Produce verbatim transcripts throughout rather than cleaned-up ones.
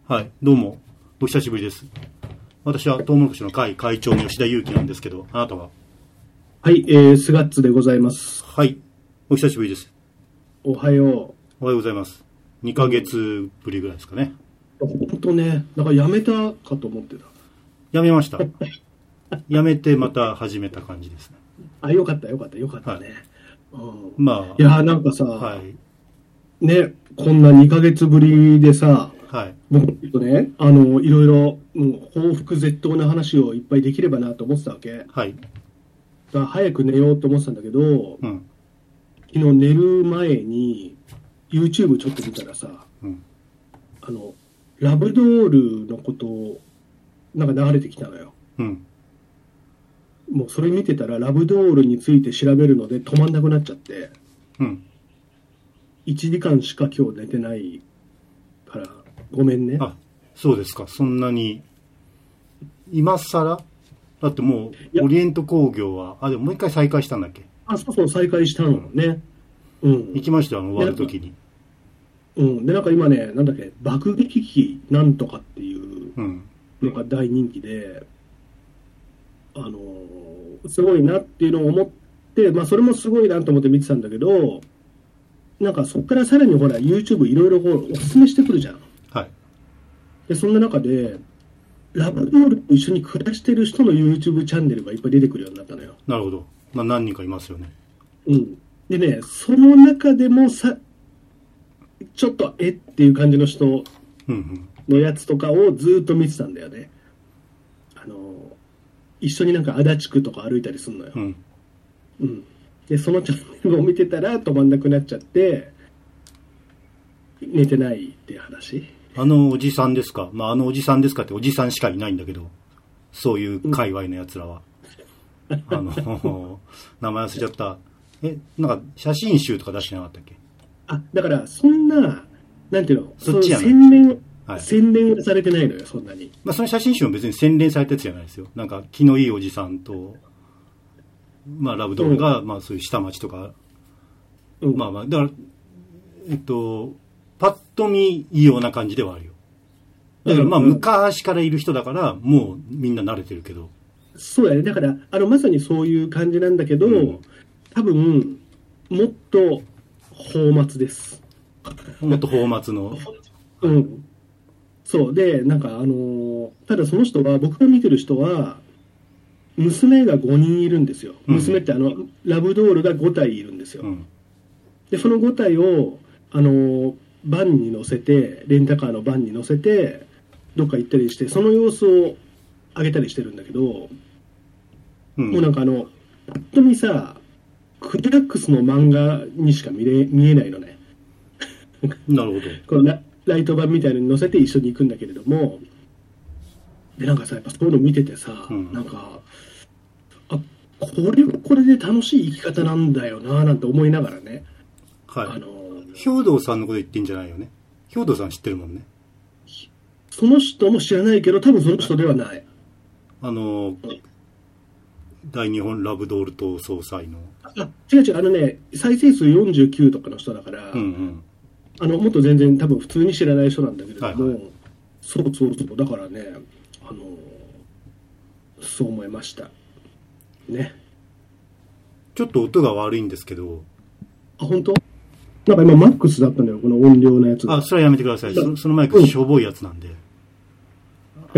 はい、どうも、お久しぶりです。私はトウモロコシの会会長の吉田裕樹なんですけど、あなたは？ はい、えー、スガッツでございます。 はい、お久しぶりです。 おはよう。 おはようございます。にかげつぶりぐらいですかね。 ほんとね、なんかやめたかと思ってた。 やめました。やめてまた始めた感じですね。 あ、よかったよかったよかったね。はい、うん、 まあ、 いや、なんかさ、 はい、 ね、こんなにかげつぶりでさ、 はい、 僕とね、あの、いろいろ、もう報復絶倒な話をいっぱいできればなと思ってたわけ。 はい。 だから早く寝ようと思ってたんだけど、 うん、 昨日寝る前に YouTube ちょっと見たらさ、 うん、 あの、ラブドールのことをなんか流れてきたのよ。 うん。 もうそれ見てたらラブドールについて調べるので止まんなくなっちゃって、 うん。 いちじかんしか今日寝てないからごめんね。 あ、そうですか。そんなに今更だってもうオリエント工業はあでももう一回再開したんだっけ？ あ、そうそう再開したのね。うん。 行きましたよ、あの終わる時に。 うん。でなんか今ね、なんだっけ、爆撃機なんとかっていうのが大人気で、あのー、すごいなっていうのを思って、まあそれもすごいなと思って見てたんだけど、なんかそこからさらにほら YouTube いろいろおすすめしてくるじゃん。 はい。 でそんな中でラブドールと一緒に暮らしてる人の YouTube チャンネルがいっぱい出てくるようになったのよ。 なるほど。まあ何人かいますよね。 うん。でね、その中でもさ、ちょっとえっていう感じの人のやつとかをずっと見てたんだよね。あの一緒になんか足立区とか歩いたりするのよ。 うん。 うん。でそのチャンネルを見てたら止まんなくなっちゃって寝てないっていう話。 あのおじさんですか？まああのおじさんですかっておじさんしかいないんだけど、そういう界隈のやつらは、うん、あの名前忘れちゃった。え、なんか写真集とか出してなかったっけ？ あ、だからそんななんていうの、 そっちやね。 洗練、 はい、 洗練されてないのよそんなに。 まあその写真集も別に洗練されたやつじゃないですよ。なんか気のいいおじさんと。まあ、ラブドールが、うん、まあ、そういう下町とか、うん、まあまあ、だから、えっと、パッと見いいような感じではあるよ。だから、まあ、昔からいる人だから、もうみんな慣れてるけど。 そうやね。だから、あの、まさにそういう感じなんだけど、うん、多分、もっと、泡沫です。 もっと泡沫の。 うん。そう。で、なんか、あの、ただその人は、僕が見てる人は、娘がごにんいるんですよ。娘ってあの、うん、ラブドールがごたいいるんですよ。うん、でそのごたいをあのバンに乗せてレンタカーのバンに乗せてどっか行ったりしてその様子を上げたりしてるんだけど、うん、もうなんかあのぱっと見さクラックスの漫画にしか見れ見えないのね。 なるほど。 この ラ, ライト版みたいなのに乗せて一緒に行くんだけれども、でなんかさやっぱそういうの見ててさ、うん、なんかあこれはこれで楽しい生き方なんだよななんて思いながらね。 はい。あの兵藤さんのこと言ってんじゃないよね。兵藤さん知ってるもんね。 その人も知らないけど多分その人ではない。 あの、うん、大日本ラブドール党総裁の。 あ違う違うあのね再生数よんじゅうきゅうとかの人だから、うんうん、あのもっと全然多分普通に知らない人なんだけれども、はいはい、そうそうそうだからねあのそう思いましたね。 ちょっと音が悪いんですけど。 あ本当？なんか今マックスだったのよこの音量のやつが。 あそれはやめてください。そ, そのマイクしょぼいやつなんで。 うん、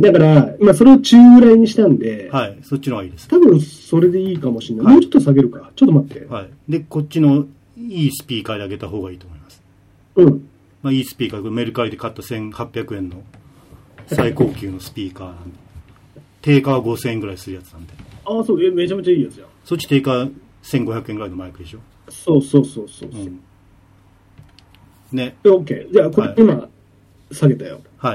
だから今それを中ぐらいにしたんで。 はいそっちの方がいいです。 多分それでいいかもしれない。はい、もうちょっと下げるか。ちょっと待って。 はい。でこっちのいいスピーカーで上げた方がいいと思います。 うん。 まあいいスピーカーメルカリで買ったせんはっぴゃくえんの最高級のスピーカーなんで。定価はごせんえんぐらいするやつなんで。 ああそうえめちゃめちゃいいやつや。 そっち定価せんごひゃくえんぐらいのマイクでしょ。 そうそうそうそうそう、うん、 ね。 で OK じゃあこれ、はい、今下げたよ。 はい。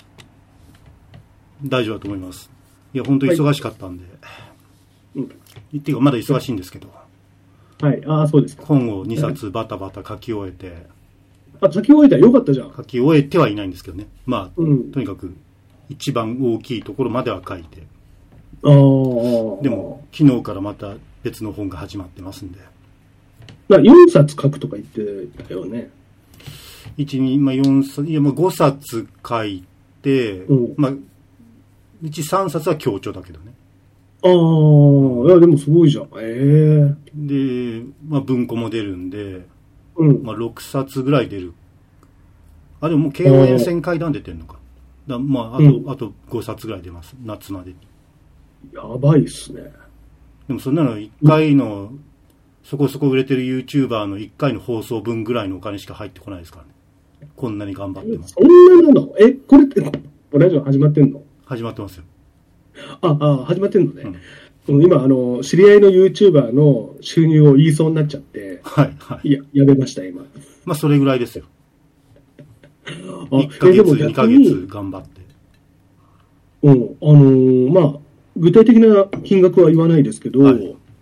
大丈夫だと思います。いや本当に忙しかったんで。はい、うん。っていうかまだ忙しいんですけど。 はい。ああそうですか。 本をにさつバタバタ書き終えて。 あ書き終えたらよかったじゃん。 書き終えてはいないんですけどね。まあ、 うん、 とにかく一番大きいところまでは書いて。 ああ。 でも昨日からまた別の本が始まってますんで。 よんさつ書くとか言ってたよね。 いち、に、まあ、よんさつ、いや、まあ、ごさつ書いて、うん、まあ、うちさんさつは強調だけどね。 ああ、いや、でもすごいじゃん。ええー。で、まあ、文庫も出るんで、 うん。 まあ、ろくさつぐらい出る。あ、でももう京王沿線階段出てんのか。だまあ、あと、うん、あとごさつぐらい出ます。夏までに。 やばいっすね。 でもそんなのいっかいの、うん、そこそこ売れてる YouTuber のいっかいの放送分ぐらいのお金しか入ってこないですからね。こんなに頑張っても。 そんななの？え、これって、ラジオ始まってんの？ 始まってますよ。 あ、あ、始まってんのね。うん、今、あの、知り合いの YouTuber の収入を言いそうになっちゃって、 はい、はい。 いや、やめました、今。 まあ、それぐらいですよ。いっかげつ、にかげつ頑張って。 うん、あのー、まあ、具体的な金額は言わないですけど、はい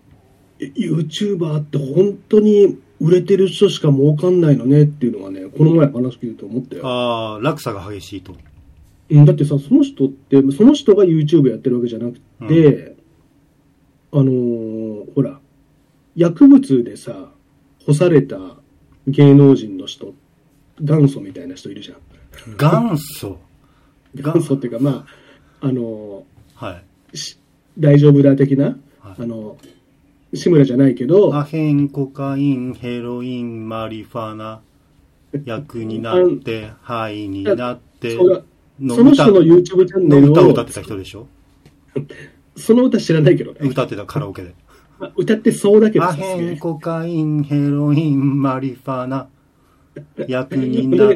、YouTuber って本当に売れてる人しか儲かんないのねっていうのはね、この前話聞いて思ったよ。 ああ、落差が激しいと。 だってさ、その人って、その人が YouTube やってるわけじゃなくて、うん、あのー、ほら、薬物でさ、干された芸能人の人、元祖みたいな人いるじゃん。 元祖元祖っていうか、まあ、あのー、はい。 大丈夫だ的な、はい、あの、志村じゃないけど、 アヘン、コカイン、ヘロイン、マリファナ、薬になって、肺になって、 その人の YouTube チャンネルを。 歌を歌ってた人でしょ？ その歌知らないけどね。 歌ってたカラオケで。 歌ってそうだけど。 アヘン、コカイン、ヘロイン、マリファナ、薬になって、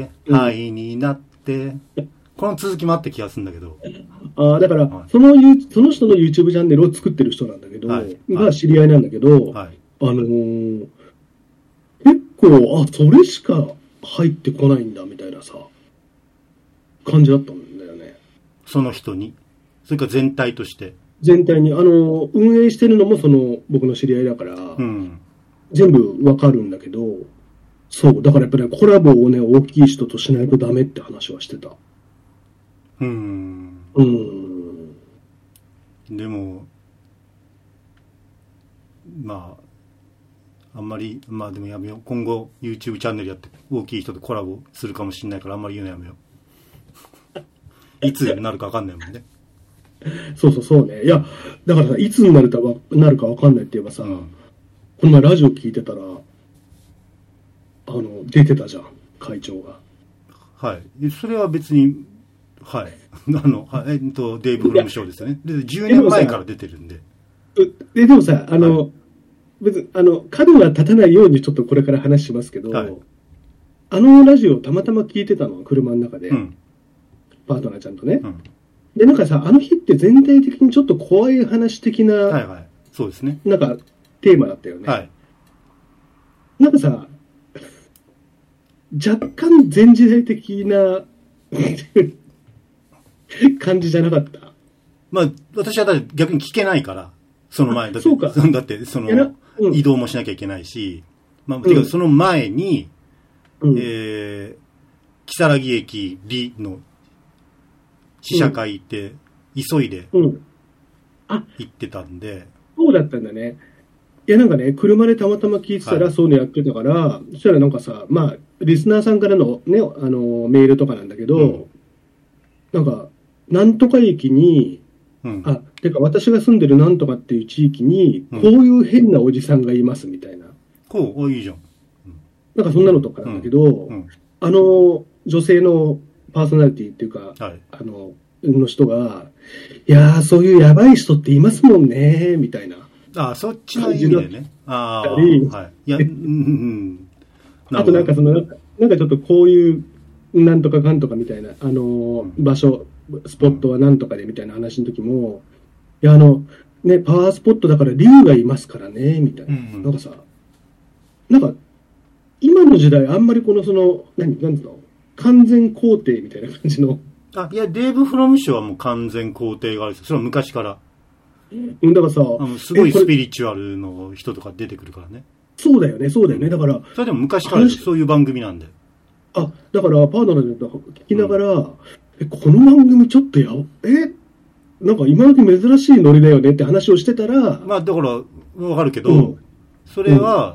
肺になって、この続きもあって気がするんだけど。 ああ、だから、はい、その、その人の YouTube チャンネルを作ってる人なんだけど、はい、が知り合いなんだけど、はい、あのー、結構、あ、それしか入ってこないんだ、みたいなさ、感じだったんだよね。 その人に。それから全体として。 全体に。あの、運営してるのもその、僕の知り合いだから、うん、全部わかるんだけど、そう、だからやっぱり、ね、コラボをね、大きい人としないとダメって話はしてた。 うーん。 うーん。 でも、まあ、あんまり、まあでもやめよう。今後 YouTube チャンネルやって大きい人とコラボするかもしれないからあんまり言うのやめよう。いつになるか分かんないもんね。 そうそうそうね。いや、だからさ、いつになるかなるか分かんないって言えばさ、うん、この前ラジオ聞いてたら、あの、出てたじゃん、会長が。 はい。それは別に、はい。あの、えっと、デイブ・フロムショーですよね。で、じゅうねんまえから出てるんで。 で、でもさ、あの、はい、別に、あの、角は立たないようにちょっとこれから話しますけど、はい、あのラジオたまたま聞いてたの、車の中で。うん、パートナーちゃんとね、うん。で、なんかさ、あの日って全体的にちょっと怖い話的な、 はいはい。そうですね。 なんか、テーマだったよね。 はい。 なんかさ、若干前時代的な感じじゃなかった？ まあ、私はだって逆に聞けないから、その前。だって、 そうか。 だってその、うん、移動もしなきゃいけないし、まあ、てかその前に、うん、えー、木更木駅里の試写会行って、うん、急いで行ってたんで、 うん。そうだったんだね。いやなんかね、車でたまたま聞いてたらそういうのやってたから、はい、そしたらなんかさ、まあ、リスナーさんからのね、あの、メールとかなんだけど、うん、なんか、なんとか駅に、うん、あ、てか私が住んでるなんとかっていう地域に、こういう変なおじさんがいますみたいな。 こう、いいじゃん。 うん、なんかそんなのとかなんだけど、うんうん、あの、女性のパーソナリティっていうか、はい、あの、の人が、いやー、そういうやばい人っていますもんね、みたいな。 ああ、そっちの意味でね。ああ、はい。いや、うん、 あとなんかその、なんかちょっとこういう、なんとかかんとかみたいな、あのー、うん、場所、スポットはなんとかでみたいな話の時も、いや、あの、ね、パワースポットだから竜がいますからね、みたいな。うんうん、なんかさ、なんか、今の時代あんまりこのその、何、なんつうの、完全肯定みたいな感じの。 あ、いや、デーブ・フロムショーはもう完全肯定があるんですよ。それは昔から。 だからさ、 あのすごいスピリチュアルの人とか出てくるからね。 そうだよね、そうだよね。だから。 それでも昔からそういう番組なんで。 あ、だからパートナーで聞きながら、うん、え、この番組ちょっとや、え、なんか今時珍しいノリだよねって話をしてたら。 まあだから、わかるけど、うん、それは、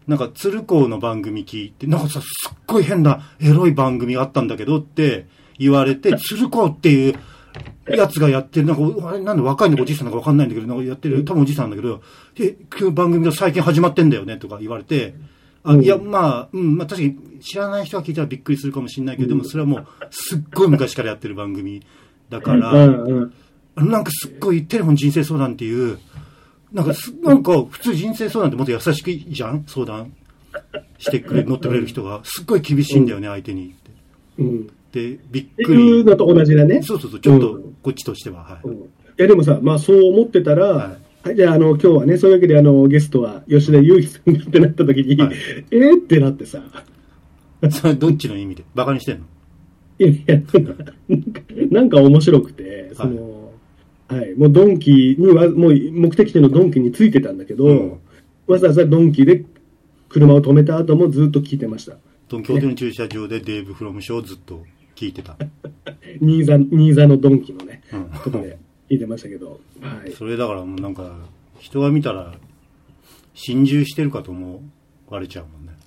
なんか鶴光の番組聞いて、なんかさ、すっごい変なエロい番組があったんだけどって言われて、鶴光っていうやつがやってる、なんか、あれなんで若いのかおじいさんなのかわかんないんだけど、なんかやってる、多分おじいさんなんだけど、で、今日番組が最近始まってんだよねとか言われて、あ、いや、まあ、うん、まあ確かに知らない人が聞いたらびっくりするかもしれないけど、でもそれはもう、すっごい昔からやってる番組だから、うんうん、なんかすっごいテレフォン人生相談っていう、なんか、なんか普通人生相談ってもっと優しくいいじゃん相談してくれ、乗ってくれる人が。すっごい厳しいんだよね、相手に。うん、で、びっくり。 いうのと同じだね。 そうそうそう、ちょっとこっちとしては。はい。うん、いや、でもさ、まあそう思ってたら、はいはい、じゃあ、あの、今日はね、そういうわけで、あの、ゲストは吉田祐樹さんだってなった時に、はい、えーってなってさ。 それどっちの意味でバカにしてんの？ いやいや、なんか面白くて、その、はい、はい、もうドンキには、もう目的地のドンキについてたんだけど、うん、わざわざドンキで車を止めた後もずっと聞いてました。 ドンキホテルの駐車場でデーブ・フロムショーをずっと聞いてた。 新座、新座のドンキのね、うん、とこで聞いてましたけど、はい。 それだからもうなんか、人が見たら、心中してるかと思われちゃうもんね。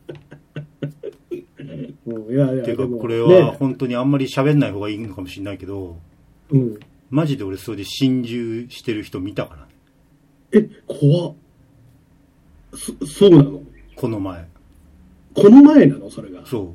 うん、いやいや、 ていうか、これは本当にあんまり喋んない方がいいのかもしれないけど、うん、マジで俺それで心中してる人見たから。 え、怖っ。そ、そうなの？ この前。 この前なのそれが。 そう。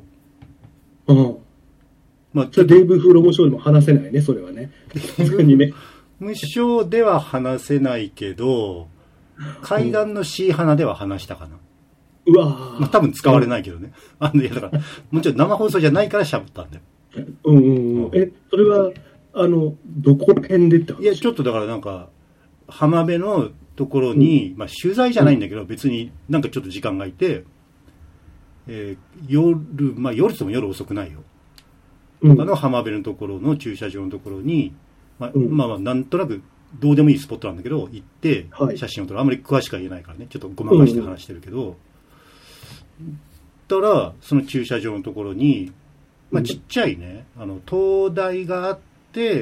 うん。まあ、じゃあデイブ・フロムショーでも話せないね、それはね。 さすがにね。無償では話せないけど、階段の C 花では話したかな。 うわまあ多分使われないけどね。あの、いやだから、もちろん生放送じゃないから喋ったんだよ。 うんうんうん。え、それは、あの、どこら辺でって話？ いや、ちょっとだからなんか、浜辺のところに、うん、まあ取材じゃないんだけど、別になんかちょっと時間がいて、えー、夜、まあ夜とも夜遅くないよ。とかの浜辺のところの駐車場のところに、まあ、うん、まあまあなんとなくどうでもいいスポットなんだけど、行って写真を撮る。あんまり詳しくは言えないからね、ちょっとごまかして話してるけど、うん、たら、その駐車場のところに、まあちっちゃいね、あの、灯台があって、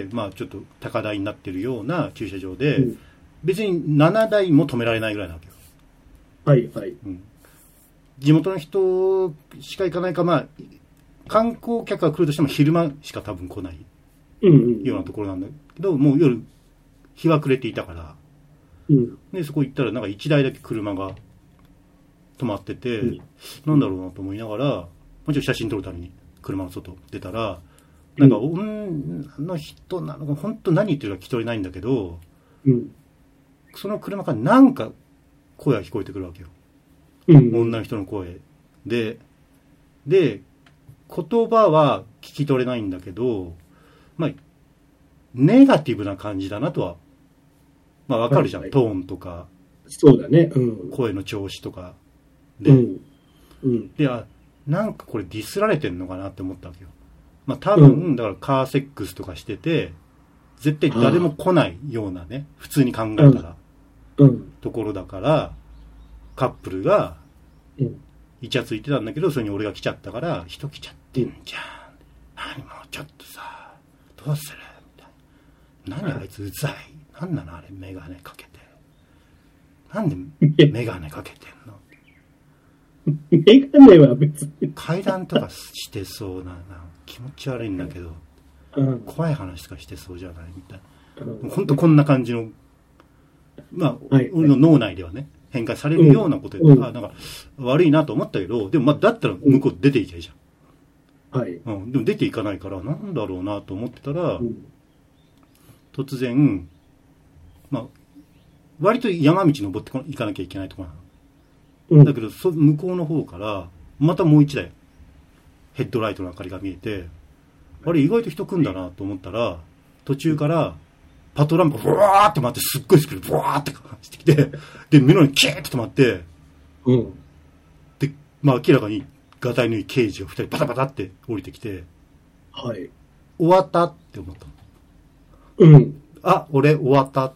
まあちょっと高台になってるような駐車場で、うん、別にななだいも止められないぐらいなわけよ。 はいはい。 うん、地元の人しか行かないか、まあ、観光客が来るとしても昼間しか多分来ないようなところなんだけど、うんうん、もう夜、日は暮れていたから、うん、で、そこ行ったらなんか一台だけ車が止まってて、うん、なんだろうなと思いながら、もちろん写真撮るために車の外出たら、なんか女の人なのか、本当何言ってるか聞き取れないんだけど、うん、その車からなんか声が聞こえてくるわけよ。うん、女の人の声で、で、言葉は聞き取れないんだけど、まあ、ネガティブな感じだなとは、まあわかるじゃん、はいはい、トーンとか。 そうだね。うん、 声の調子とかで。うんうん、で、あ、なんかこれディスられてんのかなって思ったわけよ。まあ多分、うん、だからカーセックスとかしてて、絶対誰も来ないようなね、普通に考えたら、うんうん、ところだから、カップルが、イチャついてたんだけど、それに俺が来ちゃったから、人来ちゃってんじゃん。何もうちょっとさ、どうするみたいな。何あいつうざい。何なのあれ、メガネかけて。なんでメガネかけてんのメガネは別に。 階段とかしてそうな、な気持ち悪いんだけど、うん、怖い話とかしてそうじゃないみたいな。うん、ほんとこんな感じの、まあ、はい、俺の脳内ではね。変化されるようなことで、うん、あなんか悪いなと思ったけど、でもまあだったら向こう出ていけばいいじゃん。はい。うん。でも出ていかないからなんだろうなと思ってたら、うん、突然、まあ割と山道登っていかなきゃいけないところなの。うん、だけどそ向こうの方からまたもう一台ヘッドライトの明かりが見えて、あれ意外と人来んだなと思ったら途中から。パトランプがブワーって回って、すっごいスピードブワーってしてきて、で、目の前にキーッと止まって、うん。で、まあ明らかに、ガタイのいい刑事が二人バタバタって降りてきて、はい。終わったって思った。うん。あ、俺終わったって。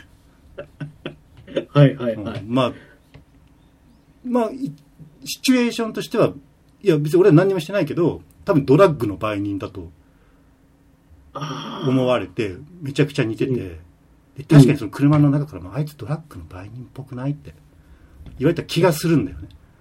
はいはいはい、 うん。まあ、まあ、シチュエーションとしては、いや別に俺は何にもしてないけど、多分ドラッグの売人だと。思われてめちゃくちゃ似てて、うん、で確かにその車の中からもあいつドラッグの売人っぽくないって言われた気がするんだよね。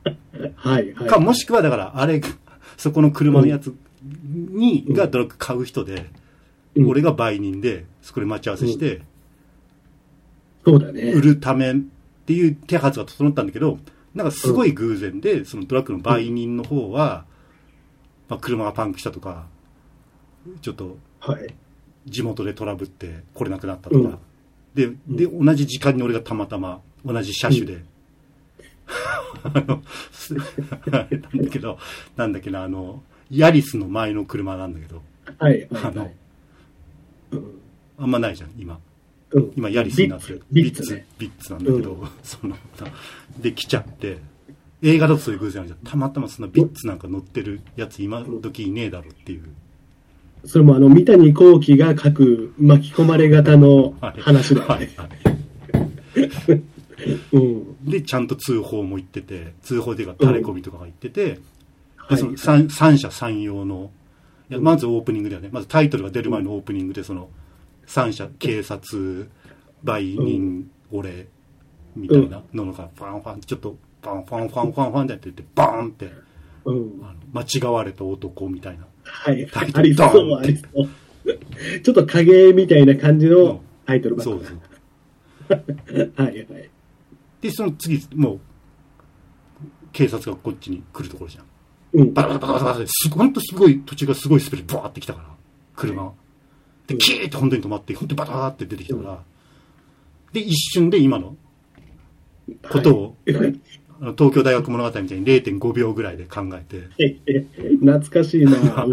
はいはい。 か、もしくはだから、あれ、そこの車のやつに、がドラッグ買う人で、うん、俺が売人で、そこで待ち合わせして、 うん、そうだね。 売るためっていう手はずが整ったんだけど、なんかすごい偶然で、うん、そのドラッグの売人の方は、まあ、車がパンクしたとか、ちょっと、地元でトラブって来れなくなったとか、うん、で、で、同じ時間に俺がたまたま同じ車種で、うん、あの、なんだけど、なんだっけな、あの、ヤリスの前の車なんだけど、 はい、はい、 あの、 はいうん、あんまないじゃん、今。 うん、 今、ヤリスになってる。 ビッツ、ね、 ビッツなんだけど、うん、その、で、来ちゃって、映画だとそういう偶然あるじゃん。たまたまそんなビッツなんか乗ってるやつ今時いねえだろっていう。 それもあの、三谷幸喜が書く巻き込まれ型の話だよね。はいはいはいうん、 で、ちゃんと通報も行ってて、通報というかタレコミとかが行ってて、うん、その 三, 三者三様の、いやまずオープニングだよね。まずタイトルが出る前のオープニングで、その、三者、警察、売人、うん、俺、みたいなのが、ファンファン、ちょっと、ファンファンファンファンファンって言って、バーンって、うん、あの間違われた男みたいな。 はい。タイトルドーンって。ちょっと影みたいな感じのタイトルばっかり。そうそう。はいはい。 で、その次、もう、警察がこっちに来るところじゃん。 うん。 バタバタバタバタって、ほんとすごい、途中がすごいスピードでバーって来たから、車が。で、キーって本当に止まって、本当にバタバタって出てきたから、うん、で、一瞬で今のことを、はい、あの東京大学物語みたいに れいてんごびょうぐらいで考えて。 懐かしいな、うん、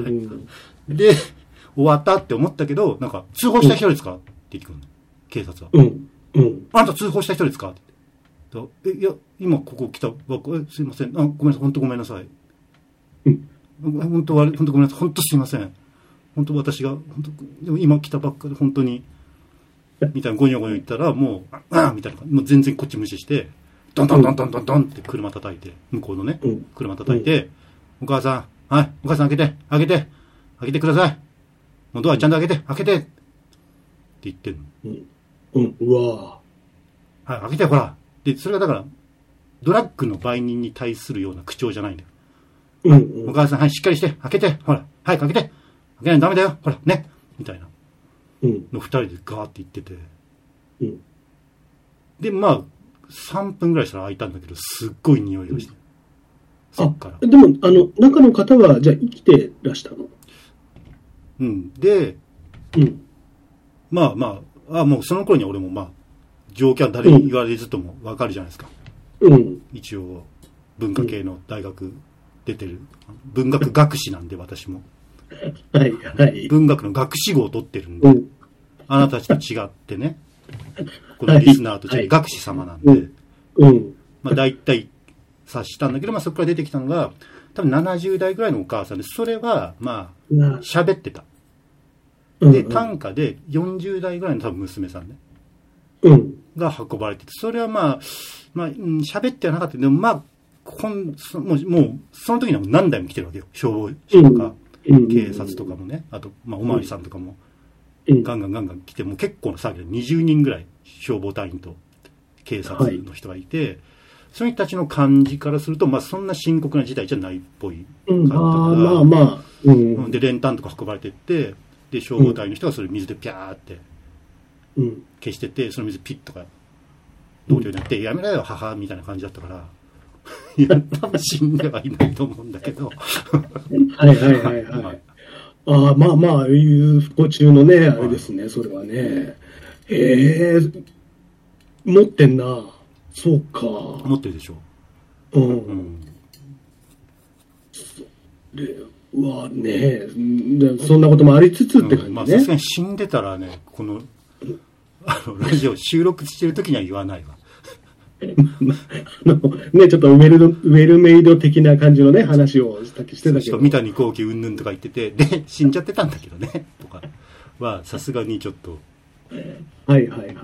で、終わったって思ったけど、なんか、通報した人ですか、うん、って聞くの。警察は。 うん。うん。 あなた通報した人ですかって。え、いや、今ここ来た、え、すいません。あ、ごめんなさい。本当ごめんなさい。 うん。 本当は、本当ごめんなさい。本当すいません。本当私が、本当、でも今来たばっかで本当に、みたいなゴニョゴニョ言ったら、もう、ああみたいな。もう全然こっち無視して、ドンドンドンドンドンドンって車叩いて、向こうのね、うん、車叩いて、うん、お母さん、はい、お母さん開けて、開けて、開けてください。もうドアちゃんと開けて、開けてって言ってんの。 うん。うん、うわぁ。はい、開けて、ほら。で、それがだから、ドラッグの売人に対するような口調じゃないんだよ。 うん、うん。 お母さん、はい、しっかりして、開けて、ほら、はい、開けて、開けないとダメだよ、ほら、ね、みたいな。 うん。 の二人でガーって言ってて。 うん。 で、まあ、さんぷんぐらいしたら開いたんだけど、すっごい匂いがして。うん、そっから。 でも、あの、中の方は、じゃあ生きてらしたの？ うん。で、 うん。 まあまあ、あもうその頃に俺もまあ、状況は誰に言われずともわかるじゃないですか。 うん。 一応、文化系の大学出てる。文学学士なんで、私も。 はいはい。 文学の学士号を取ってるんで、 うん、 あなたたちと違ってね、このリスナーと違って学士様なんで、 うんうん、 まあ大体察したんだけど、まあそこから出てきたのが、多分ななじゅう代ぐらいのお母さんで、それはまあ喋ってた。で、短歌でよんじゅう代ぐらいの多分娘さんね、 うん、 が運ばれてて、それはまあ、まあ、喋ってはなかったけど、まあ、こんもう、もうその時には何台も来てるわけよ。消防車とか、うん、警察とかもね、あと、まあ、おまわりさんとかも、ガンガンガンガン来て、もう結構な騒ぎでにじゅうにんぐらい消防隊員と警察の人がいて、はい、その人たちの感じからすると、まあそんな深刻な事態じゃないっぽい感じだから、うん、あまあまあ、 うん、で、練炭とか運ばれてって、で、消防隊の人がそれ水でピャーって消してて、その水ピッとか同僚になって、やめろよ、母みたいな感じだったから、いや、多分死んではいないと思うんだけど。 はいはいはいはい。はい、ああ、まあまあ、ああいう不幸中のね、あれですね、それはね。へえ、持ってんな。そうか。 持ってるでしょ。 うん。うん、それはね、そんなこともありつつって感じね。うん、まあさすがに死んでたらね、この、あの、ラジオ収録してる時には言わないわ。 あのね、ちょっとウェルド、ウェルメイド的な感じのね、話をしたしてたけど。 三谷幸喜うんぬんとか言ってて、で、死んじゃってたんだけどね、とかは、さすがにちょっと。 はいはいはいはい。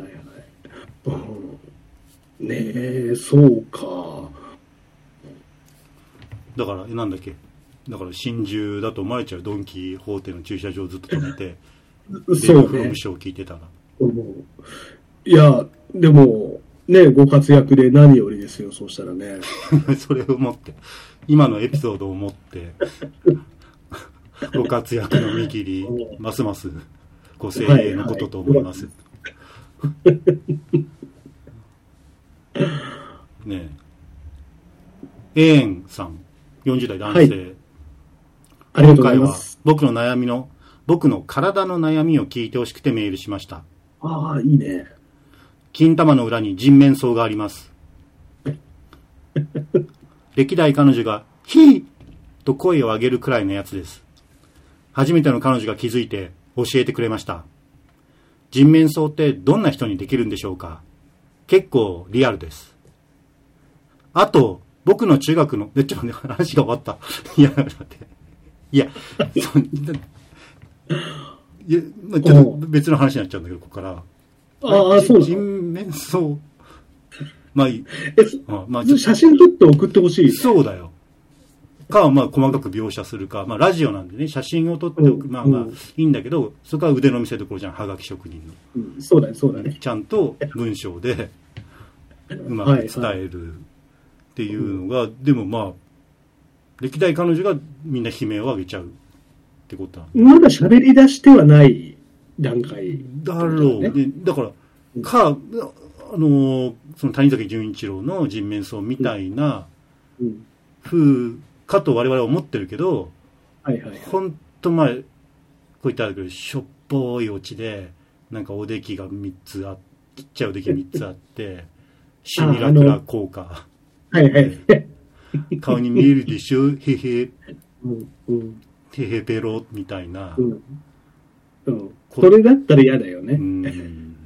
うん、ねえ、そうか。 だから、なんだっけ。だから、心中だと思われちゃうドンキホーテの駐車場をずっと止めて、 そうね。 フロムショーを聞いてたら。 いや、でも、 ね、ご活躍で何よりですよ、そうしたらね。 それをもって、今のエピソードをもって、ご活躍の見切り、ますますご精鋭のことと思います。はいはい、ねえ。エーンさん、よんじゅう代男性。はい、 ありがとうございます。 今回は僕の悩みの、僕の体の悩みを聞いてほしくてメールしました。 ああ、いいね。 金玉の裏に人面相があります。歴代彼女がヒーと声を上げるくらいのやつです。初めての彼女が気づいて教えてくれました。人面相ってどんな人にできるんでしょうか。結構リアルです。あと、僕の中学の、ちょっとね、話が終わった。いや、待って。いや、そいや、まあ、ちょっと別の話になっちゃうんだけど、ここから。 ああ、そうなの？ 人面相。まあいい。 え、あまあ、写真撮って送ってほしい。 そうだよ。か、まあ、細かく描写するか。まあ、ラジオなんでね、写真を撮っておく。うん、まあまあ、いいんだけど、そこは腕の見せ所じゃん、はがき職人の。 うん、そうだね、そうだね。 ちゃんと文章で、うまく伝えるっていうのが、はいはい、でもまあ、歴代彼女がみんな悲鳴を上げちゃうってことなんで。 まだ喋り出してはない段階、ね。 だろうね。だから、か、あの、その谷崎潤一郎の人面相みたいな風かと我々は思ってるけど、 はいはいはい、 ほんとまあ、こう言ったらけど、しょっぽいオチで、なんかおできがみっつあって、ちっちゃいおできみっつあって、シミラクラ効果。 はいはい。 顔に見えるでしょ、へへ、 うんうん、 へへペロみたいな、 うんうん。それだったら嫌だよね。うん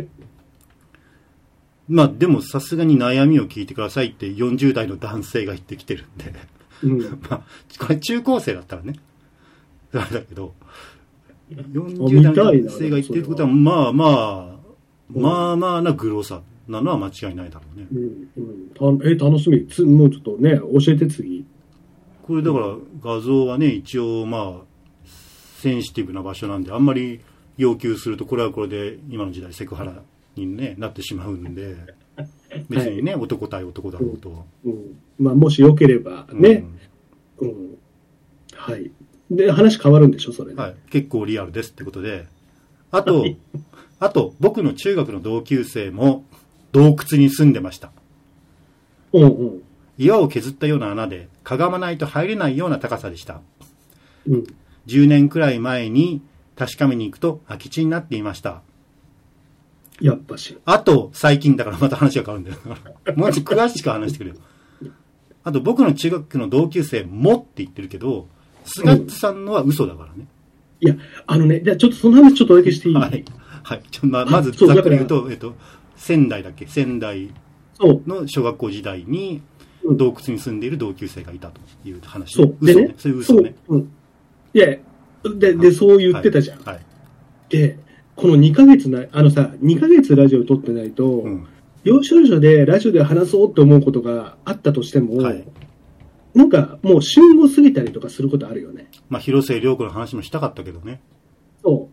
まあでもさすがに悩みを聞いてくださいってよんじゅう代の男性が言ってきてるんで、うん、まあこれ中高生だったらね、あれだけど、よんじゅう代の男性が言ってることはまあまあ、まあまあなグロさなのは間違いないだろうね。 うんうん、え、楽しみ。つもうちょっとね、教えて次。 これだから画像はね、一応まあ、センシティブな場所なんで、あんまり要求すると、これはこれで今の時代セクハラに、ね、なってしまうんで、別にね、はい、男対男だろうと。 うんうん、まあ、もしよければね、うんうん。はい。で、話変わるんでしょ、それで。 はい。結構リアルですってことで。あと、あと、僕の中学の同級生も洞窟に住んでました。 うんうん。 岩を削ったような穴で、かがまないと入れないような高さでした。 うん。 じゅうねんくらい前に確かめに行くと空き地になっていました。 やっぱし。 あと、最近だからまた話が変わるんだよ。もうちょっと詳しく話してくれよ。あと、僕の中学の同級生もって言ってるけど、菅さんのは嘘だからね。 うん、いや、あのね、じゃあちょっとその話ちょっとだけしていい？ はい。はい。ちょままずざっくり言うと、えっと、仙台だっけ仙台の小学校時代に洞窟に住んでいる同級生がいたという話。 そう。 嘘ね。そういう嘘ね。 そう。うん。いや、で、で、そう言ってたじゃん。 はい。はい、 で、このにかげつな、あのさ、にかげつラジオ撮ってないと、うん、要所要所でラジオで話そうと思うことがあったとしても、はい、なんかもう旬を過ぎたりとかすることあるよね。 まあ、広末涼子の話もしたかったけどね。 そう。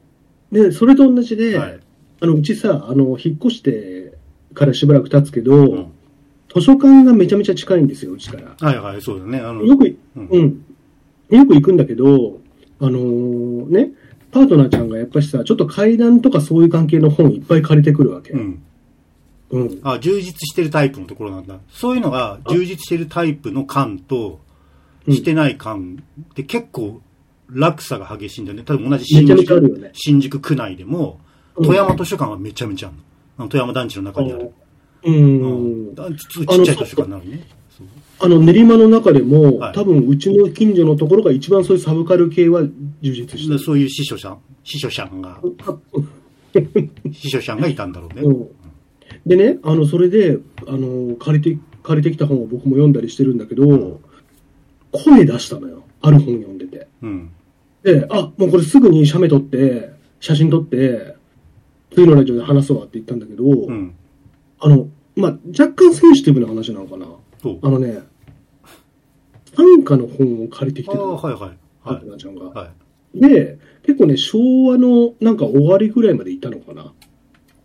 で、それと同じで、はい、あの、うちさ、あの、引っ越してからしばらく経つけど、うん、図書館がめちゃめちゃ近いんですよ、うちから。 はいはい、そうだね。あのよく、うん、うん。よく行くんだけど、あのー、ね、パートナーちゃんがやっぱりさ、ちょっと階段とかそういう関係の本いっぱい借りてくるわけ。うん。 うん。あ、充実してるタイプのところなんだ。そういうのが、充実してるタイプの館と、してない館って結構、落差が激しいんだよね。多分同じ新宿、めちゃめちゃあるよね、新宿区内でも、富山図書館はめちゃめちゃあるの。あの富山団地の中にある。 うん。 うん、ちっちゃい図書館なのにね。 あの練馬の中でも、はい、多分うちの近所のところが一番そういうサブカル系は充実してる。 そういう司書さん、司書さんが、司書さんがいたんだろうね。 うん、でね、あの、それで、あの、借りて、借りてきた本を僕も読んだりしてるんだけど、うん、声出したのよ。ある本読んでて。うん、で、あ、もうこれすぐに写メ撮って、写真撮って、次のラジオで話そうわって言ったんだけど、うん、あの、まあ、若干センシティブな話なのかな。あのね、短歌の本を借りてきてたの。 はいはい。 はい。ちゃんが。はい。で、結構ね、昭和のなんか終わりぐらいまでいたのかな。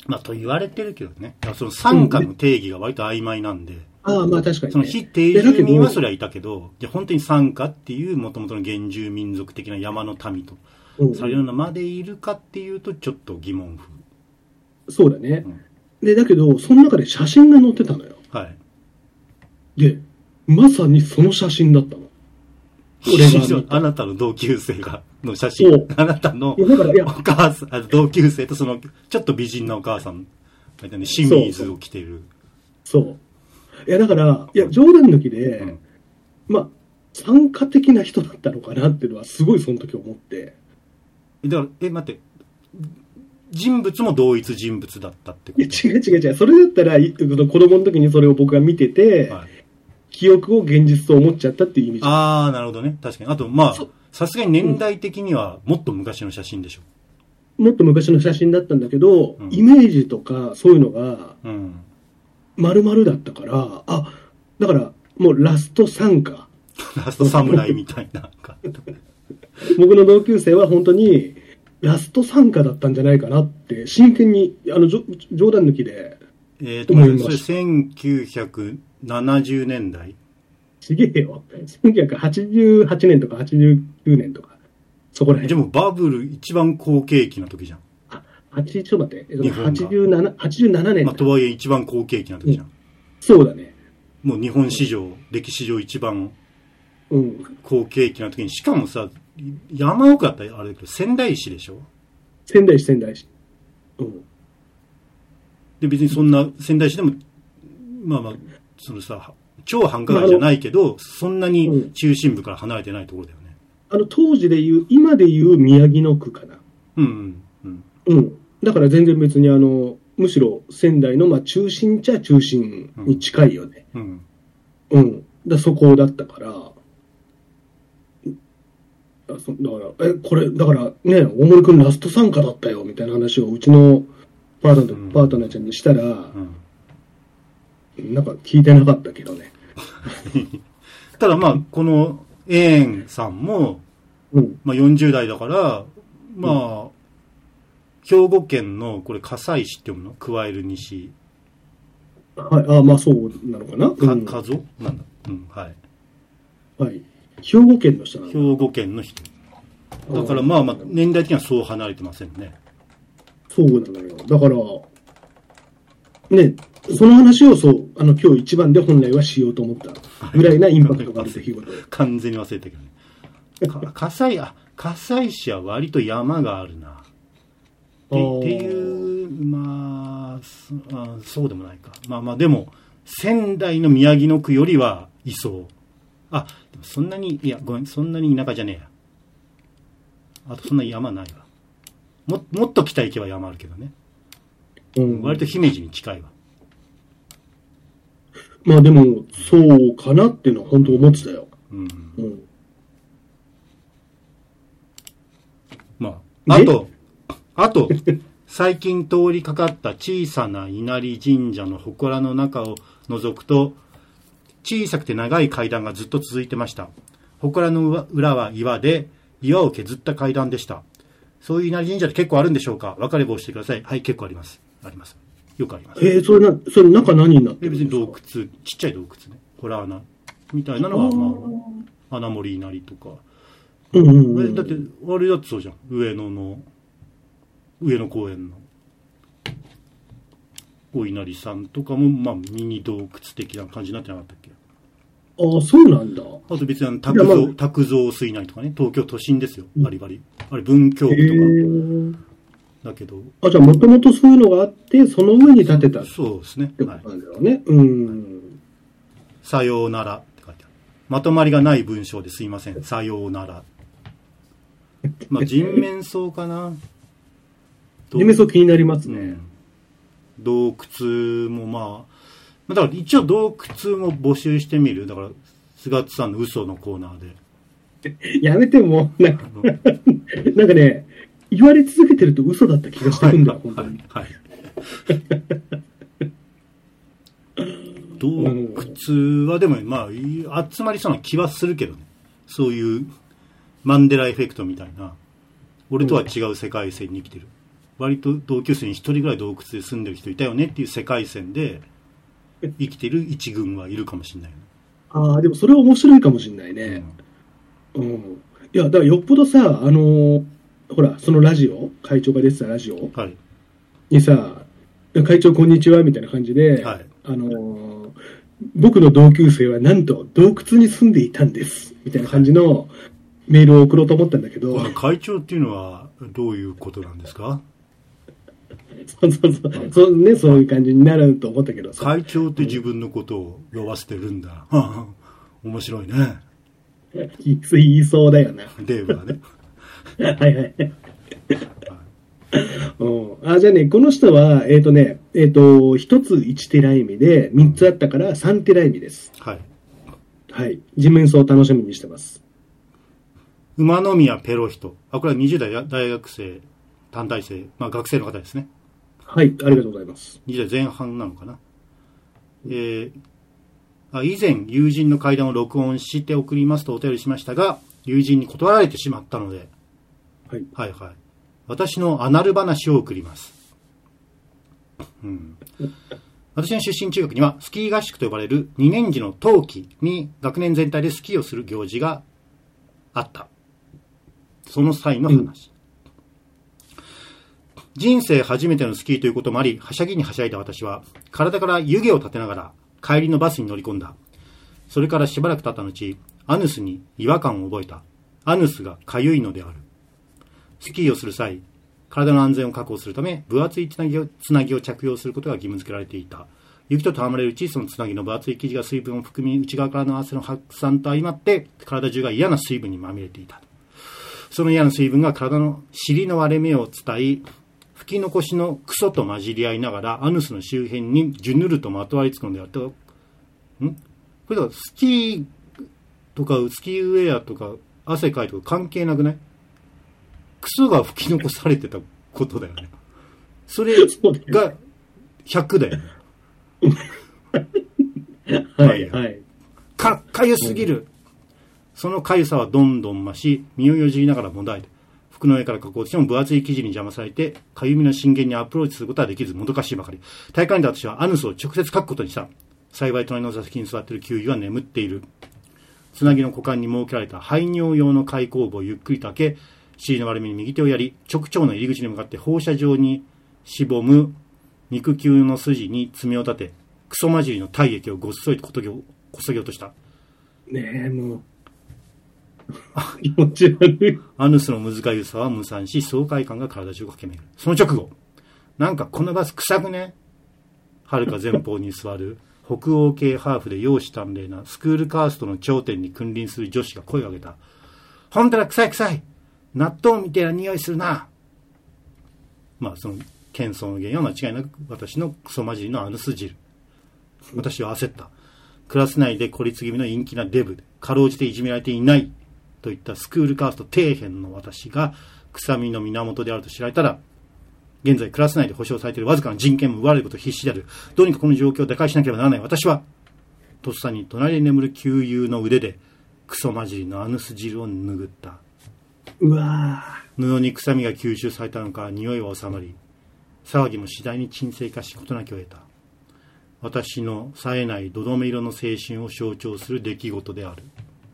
まあと言われてるけどね。その傘下の定義が割と曖昧なんで。 ああ、まあ確かに、ね。 その非定住民はそれはいたけど、じゃ本当に傘下っていう元々の原住民族的な山の民とされるようなまでいるかっていうとちょっと疑問符。 そうだね。うん、で、だけど、その中で写真が載ってたのよ。 はい。 で、まさにその写真だったの。俺が。あなたの同級生が、の写真。あなたのお母さん、同級生とその、ちょっと美人なお母さん、清水を着てる。 そう。そういや、だから、いや、冗談抜きで、うん、まあ、参加的な人だったのかなっていうのは、すごいその時思って。 だから、え、待って、人物も同一人物だったってこと？ いや、違う違う違う。それだったら、子供の時にそれを僕が見てて、はい、記憶を現実と思っちゃったっていう意味じゃん。 ああ、なるほどね。確かに。あと、まあ、さすがに年代的には、もっと昔の写真でしょ。 もっと昔の写真だったんだけど、うん、イメージとかそういうのが、うん丸々だったから、あ、だから、もうラスト参加。 ラスト侍みたいな。 僕の同級生は本当に、ラスト参加だったんじゃないかなって、真剣に、あの、冗談抜きで、 えーと、思いました。それせんきゅうひゃくななじゅうねんだいちげえよ。せんきゅうひゃくはちじゅうはちねんとかはちじゅうきゅうねんとか、そこら辺。 でもバブル一番好景気な時じゃん。 はち、ちょっと待って。はちじゅうなな、はちじゅうななねん。 まあ、とはいえ一番好景気な時じゃん。うん、 そうだね。 もう日本史上、歴史上一番好景気な時に、しかもさ、山奥だったらあれだけど、仙台市でしょ？ 仙台市、仙台市。うん。 で、別にそんな、仙台市でも、まあまあ、そのさ、超繁華街じゃないけど、そんなに中心部から離れてないところだよね。 あの、当時で言う、今で言う宮城野区かな。 うんうんうん。 うん。だから全然別にあの、むしろ仙台のまあ中心っちゃ中心に近いよね。うん。うん。だそこだったから。だそだから、え、これ、だからね、大森くんラスト参加だったよ、みたいな話をうちのパートナー、うん、パートナーちゃんにしたら、うん、なんか聞いてなかったけどね。 ただまあ、このエーンさんも、うん、まあよんじゅう代だから、まあ、うん兵庫県の、これ、加西市って読むの？加える西。 はい、ああ、まあそうなのかな。 か、かぞなんだ。うん、はい。 はい。兵庫県の人なの？ 兵庫県の人。だからまあまあ、年代的にはそう離れてませんね。 そうなのよ。だから、ね、その話をそう、あの、今日一番で本来はしようと思ったぐらいなインパクトがある出来事。 完全に忘れたけどね。加西、あ、加西市は割と山があるな。っていう、まあ、あ、そうでもないか。まあまあ、でも、仙台の宮城野区よりはいそう。あ、でもそんなに、いや、ごめん、そんなに田舎じゃねえや。あとそんな山ないわ。も、もっと北行けば山あるけどね。うん。割と姫路に近いわ。 まあでも、そうかなっていうのは本当思ってたよ。うん。うん、 まあ、あと、あと、最近通りかかった小さな稲荷神社の祠の中を覗くと、小さくて長い階段がずっと続いてました。祠の裏は岩で、岩を削った階段でした。そういう稲荷神社って結構あるんでしょうか？分かれば教えてください。はい、結構あります。あります。よくあります。 えー、それな、それ中何になってるんですか？ 別に洞窟、ちっちゃい洞窟ね。ホラー穴みたいなのは、まあ、穴守稲荷とか。うんうんうん、だって、あれだってそうじゃん。上野の、上野公園のお稲荷さんとかも、まあ、ミニ洞窟的な感じになってなかったっけ？ ああ、そうなんだ。 あと別にあの、卓造、まあ、卓造水内とかね、東京都心ですよ、バリバリ。あれ、文京区とか。だけど。 あ、じゃあ、もともとそういうのがあって、その上に建てた。 そうですね。 はい。なんだろうね。うん。 さようならって書いてある。まとまりがない文章ですいません。さようなら。まあ、人面相かな。 人面相気になりますね。うん、 洞窟もまあ、だから一応洞窟も募集してみる。だから、菅津さんの嘘のコーナーで。やめても、なんか、なんかね、言われ続けてると嘘だった気がしてるんだよ、はい、本当に。はい。 洞窟はでも、まあ、集まりそうな気はするけどね。そういうマンデラエフェクトみたいな、俺とは違う世界線に生きてる。 割と同級生に一人ぐらい洞窟で住んでる人いたよねっていう世界線で生きてる一軍はいるかもしれない。 ああ、でもそれは面白いかもしれないね。うん。うん、いや、だからよっぽどさ、あのー、ほら、そのラジオ、会長が出てたラジオにさ、はい、会長こんにちはみたいな感じで、はい、あのー、僕の同級生はなんと洞窟に住んでいたんですみたいな感じのメールを送ろうと思ったんだけど、 会長っていうのはどういうことなんですか？ そうそうそう、そうね、そういう感じになると思ったけどさ。 会長って自分のことを呼ばせてるんだ。面白いね。 言いそうだよな。 デーブはね。 はいはい。うん、あ、じゃあね、この人は、えっ、ー、とね、えっ、ー、と、一ついちテラ意味で、三つあったからさんテラ意味です。 はい。 はい。人面相を楽しみにしてます。 馬宮ペロヒト。あ、これはにじゅう代大学生、短大生、まあ学生の方ですね。 はい、ありがとうございます。 にじゅう代前半なのかな。えー、あ以前、友人の会談を録音して送りますとお便りしましたが、友人に断られてしまったので、 はい、 はいはい。私のアナル話を送ります。うん、私の出身中学にはスキー合宿と呼ばれるにねん次の冬季に学年全体でスキーをする行事があった。その際の話。うん、人生初めてのスキーということもあり、はしゃぎにはしゃいだ私は体から湯気を立てながら帰りのバスに乗り込んだ。それからしばらく経った後、アヌスに違和感を覚えた。アヌスがかゆいのである。スキーをする際、体の安全を確保するため、分厚いつなぎを、つなぎを着用することが義務付けられていた。雪と戯れるうち、そのつなぎの分厚い生地が水分を含み、内側からの汗の発散と相まって、体中が嫌な水分にまみれていた。その嫌な水分が体の尻の割れ目を伝い、吹き残しのクソと混じり合いながら、アヌスの周辺にジュヌルとまとわりつくのであった。んこれだからスキーとかスキーウェアとか汗かいとか関係なくない？クソが吹き残されてたことだよね。それがひゃくだよね。 はいはい。 か、かゆすぎる。そのかゆさはどんどん増し、身をよじりながらもだえて、服の上から加工しても分厚い生地に邪魔されて、かゆみの震源にアプローチすることはできず、もどかしいばかり。大会で私はアヌスを直接書くことにした。幸い隣の座席に座っている給油は眠っている。つなぎの股間に設けられた排尿用の開口部をゆっくりと開け、尻の割れ目に右手をやり、直腸の入り口に向かって放射状にしぼむ肉球の筋に爪を立て、クソ混じりの体液をごっそりとこそぎこそぎ落とした。 ねえ、もう。気持ち悪い。 アヌスのむずかゆさは無産し、爽快感が体中を駆け巡る。その直後、なんかこのバス臭くね？はるか前方に座る北欧系ハーフで容姿端麗なスクールカーストの頂点に君臨する女子が声を上げた。ほんとだ、臭い臭い。納豆みたいな匂いするな。まあその謙遜の原因は間違いなく私のクソ混じりのアヌス汁。私は焦った。クラス内で孤立気味の陰気なデブでかろうじていじめられていないといったスクールカースト底辺の私が臭みの源であると知られたら、現在クラス内で保障されているわずかな人権も奪われること必死である。どうにかこの状況を打開しなければならない私は、とっさに隣に眠る旧友の腕でクソ混じりのアヌス汁を拭った。 うわ布に臭みが吸収されたのか匂いは収まり、騒ぎも次第に沈静化し事なきを得た。私の冴えないどどめ色の青春を象徴する出来事である。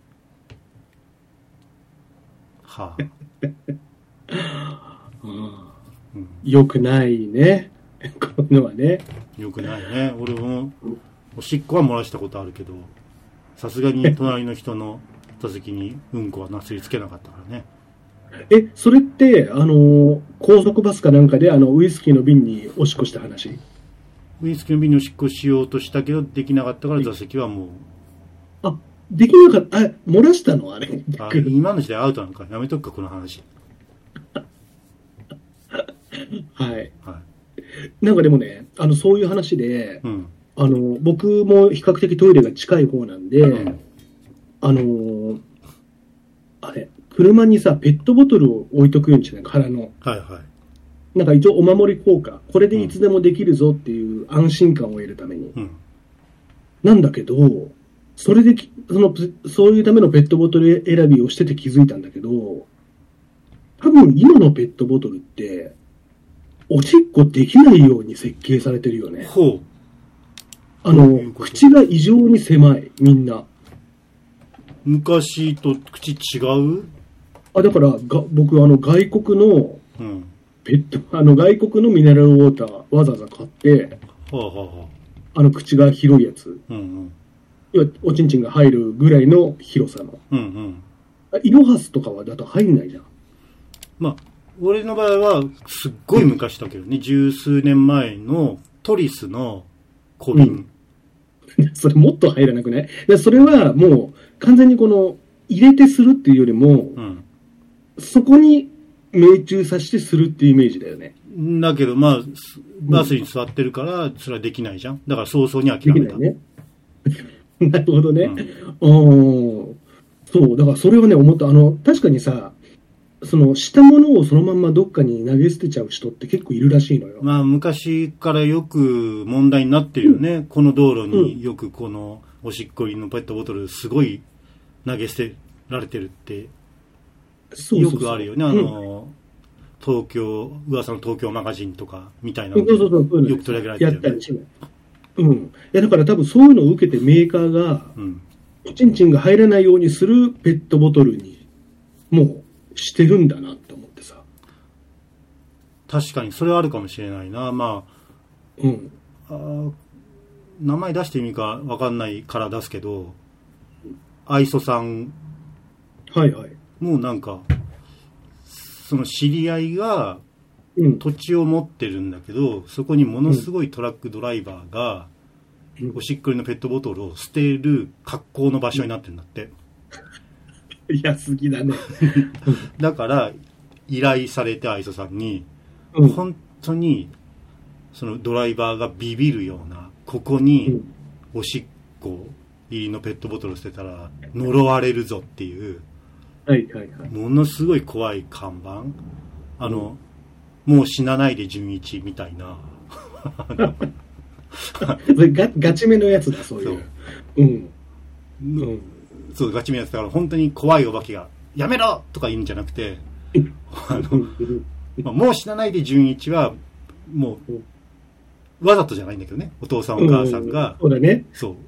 はあ、うん、よくないね。こういうのはね。 よくないね。俺もおしっこは漏らしたことあるけど、さすがに隣の人の座席にうんこはなすりつけなかったからね。 え、それってあの高速バスかなんかであのウイスキーの瓶におしっこした話？ ウイスキーの瓶におしっこしようとしたけどできなかったから座席はもう。 あ、できなかった。あ、漏らしたのあれ。 あ、今の時代アウトなのか。やめとくかこの話。 はい。はい。なんかでもね、あのそういう話で、うん、あの僕も比較的トイレが近い方なんで、うん、あのあれ車にさペットボトルを置いとくようにしてない空の。 はいはい。 なんか一応お守り効果、これでいつでもできるぞっていう安心感を得るために、うん、なんだけど、それでそのそういうためのペットボトル選びをしてて気づいたんだけど、多分今のペットボトルっておしっこできないように設計されてるよね。 ほう。 あの、口が異常に狭い、みんな。 昔と口違う？ あ、だからが、僕、あの、外国の、 うん、 ペット、あの、外国のミネラルウォーター、わざわざ買って、 はあはあはあの、口が広いやつ。 うんうん、 要は、おちんちんが入るぐらいの広さの。 うんうん。 イロハスとかはだと入んないじゃん。 まあ、俺の場合は、すっごい昔だけどね、十数年前のトリスの小瓶。 うん、それもっと入らなくない？でそれはもう、完全にこの、入れてするっていうよりも、うん、そこに命中させてするっていうイメージだよね。 だけど、まあ、バスに座ってるから、それはできないじゃん。だから早々に諦めた。 できないね。なるほどね。うん、そう、だからそれはね、思った。あの、確かにさ、その、したものをそのまんまどっかに投げ捨てちゃう人って結構いるらしいのよ。 まあ、昔からよく問題になってるよね。うん、この道路によくこの、おしっこ入りのペットボトル、すごい投げ捨てられてるって、よくあるよね。あの、うん、東京、噂の東京マガジンとかみたいなので、よく取り上げられてるよね。やったりしない。 うん。いや、だから多分そういうのを受けてメーカーが、うん、おちんちんが入らないようにするペットボトルに、もうしてるんだなって思ってさ。 確かに、それはあるかもしれないな。まあ、うん。あ、名前出して意味か分かんないから出すけど、愛想さん。 はいはい。 もうなんか、その知り合いが土地を持ってるんだけど、うん、そこにものすごいトラックドライバーが、うん、おしっこりのペットボトルを捨てる格好の場所になってるんだって。 安すぎだね。 だから、依頼されて愛想さんに、うん、本当に、そのドライバーがビビるような、ここにおしっこ入りのペットボトルを捨てたら呪われるぞっていう、 はいはいはい、 ものすごい怖い看板、あの、うん、もう死なないで純一みたいなガ, ガチめのやつだ、そういう。そう、うんうん、そうガチめのやつだから、本当に怖いお化けがやめろとか言うんじゃなくてあの、まあ、もう死なないで純一はもうわざとじゃないんだけどね、お父さんお母さんが、 うん、そうだね、 そう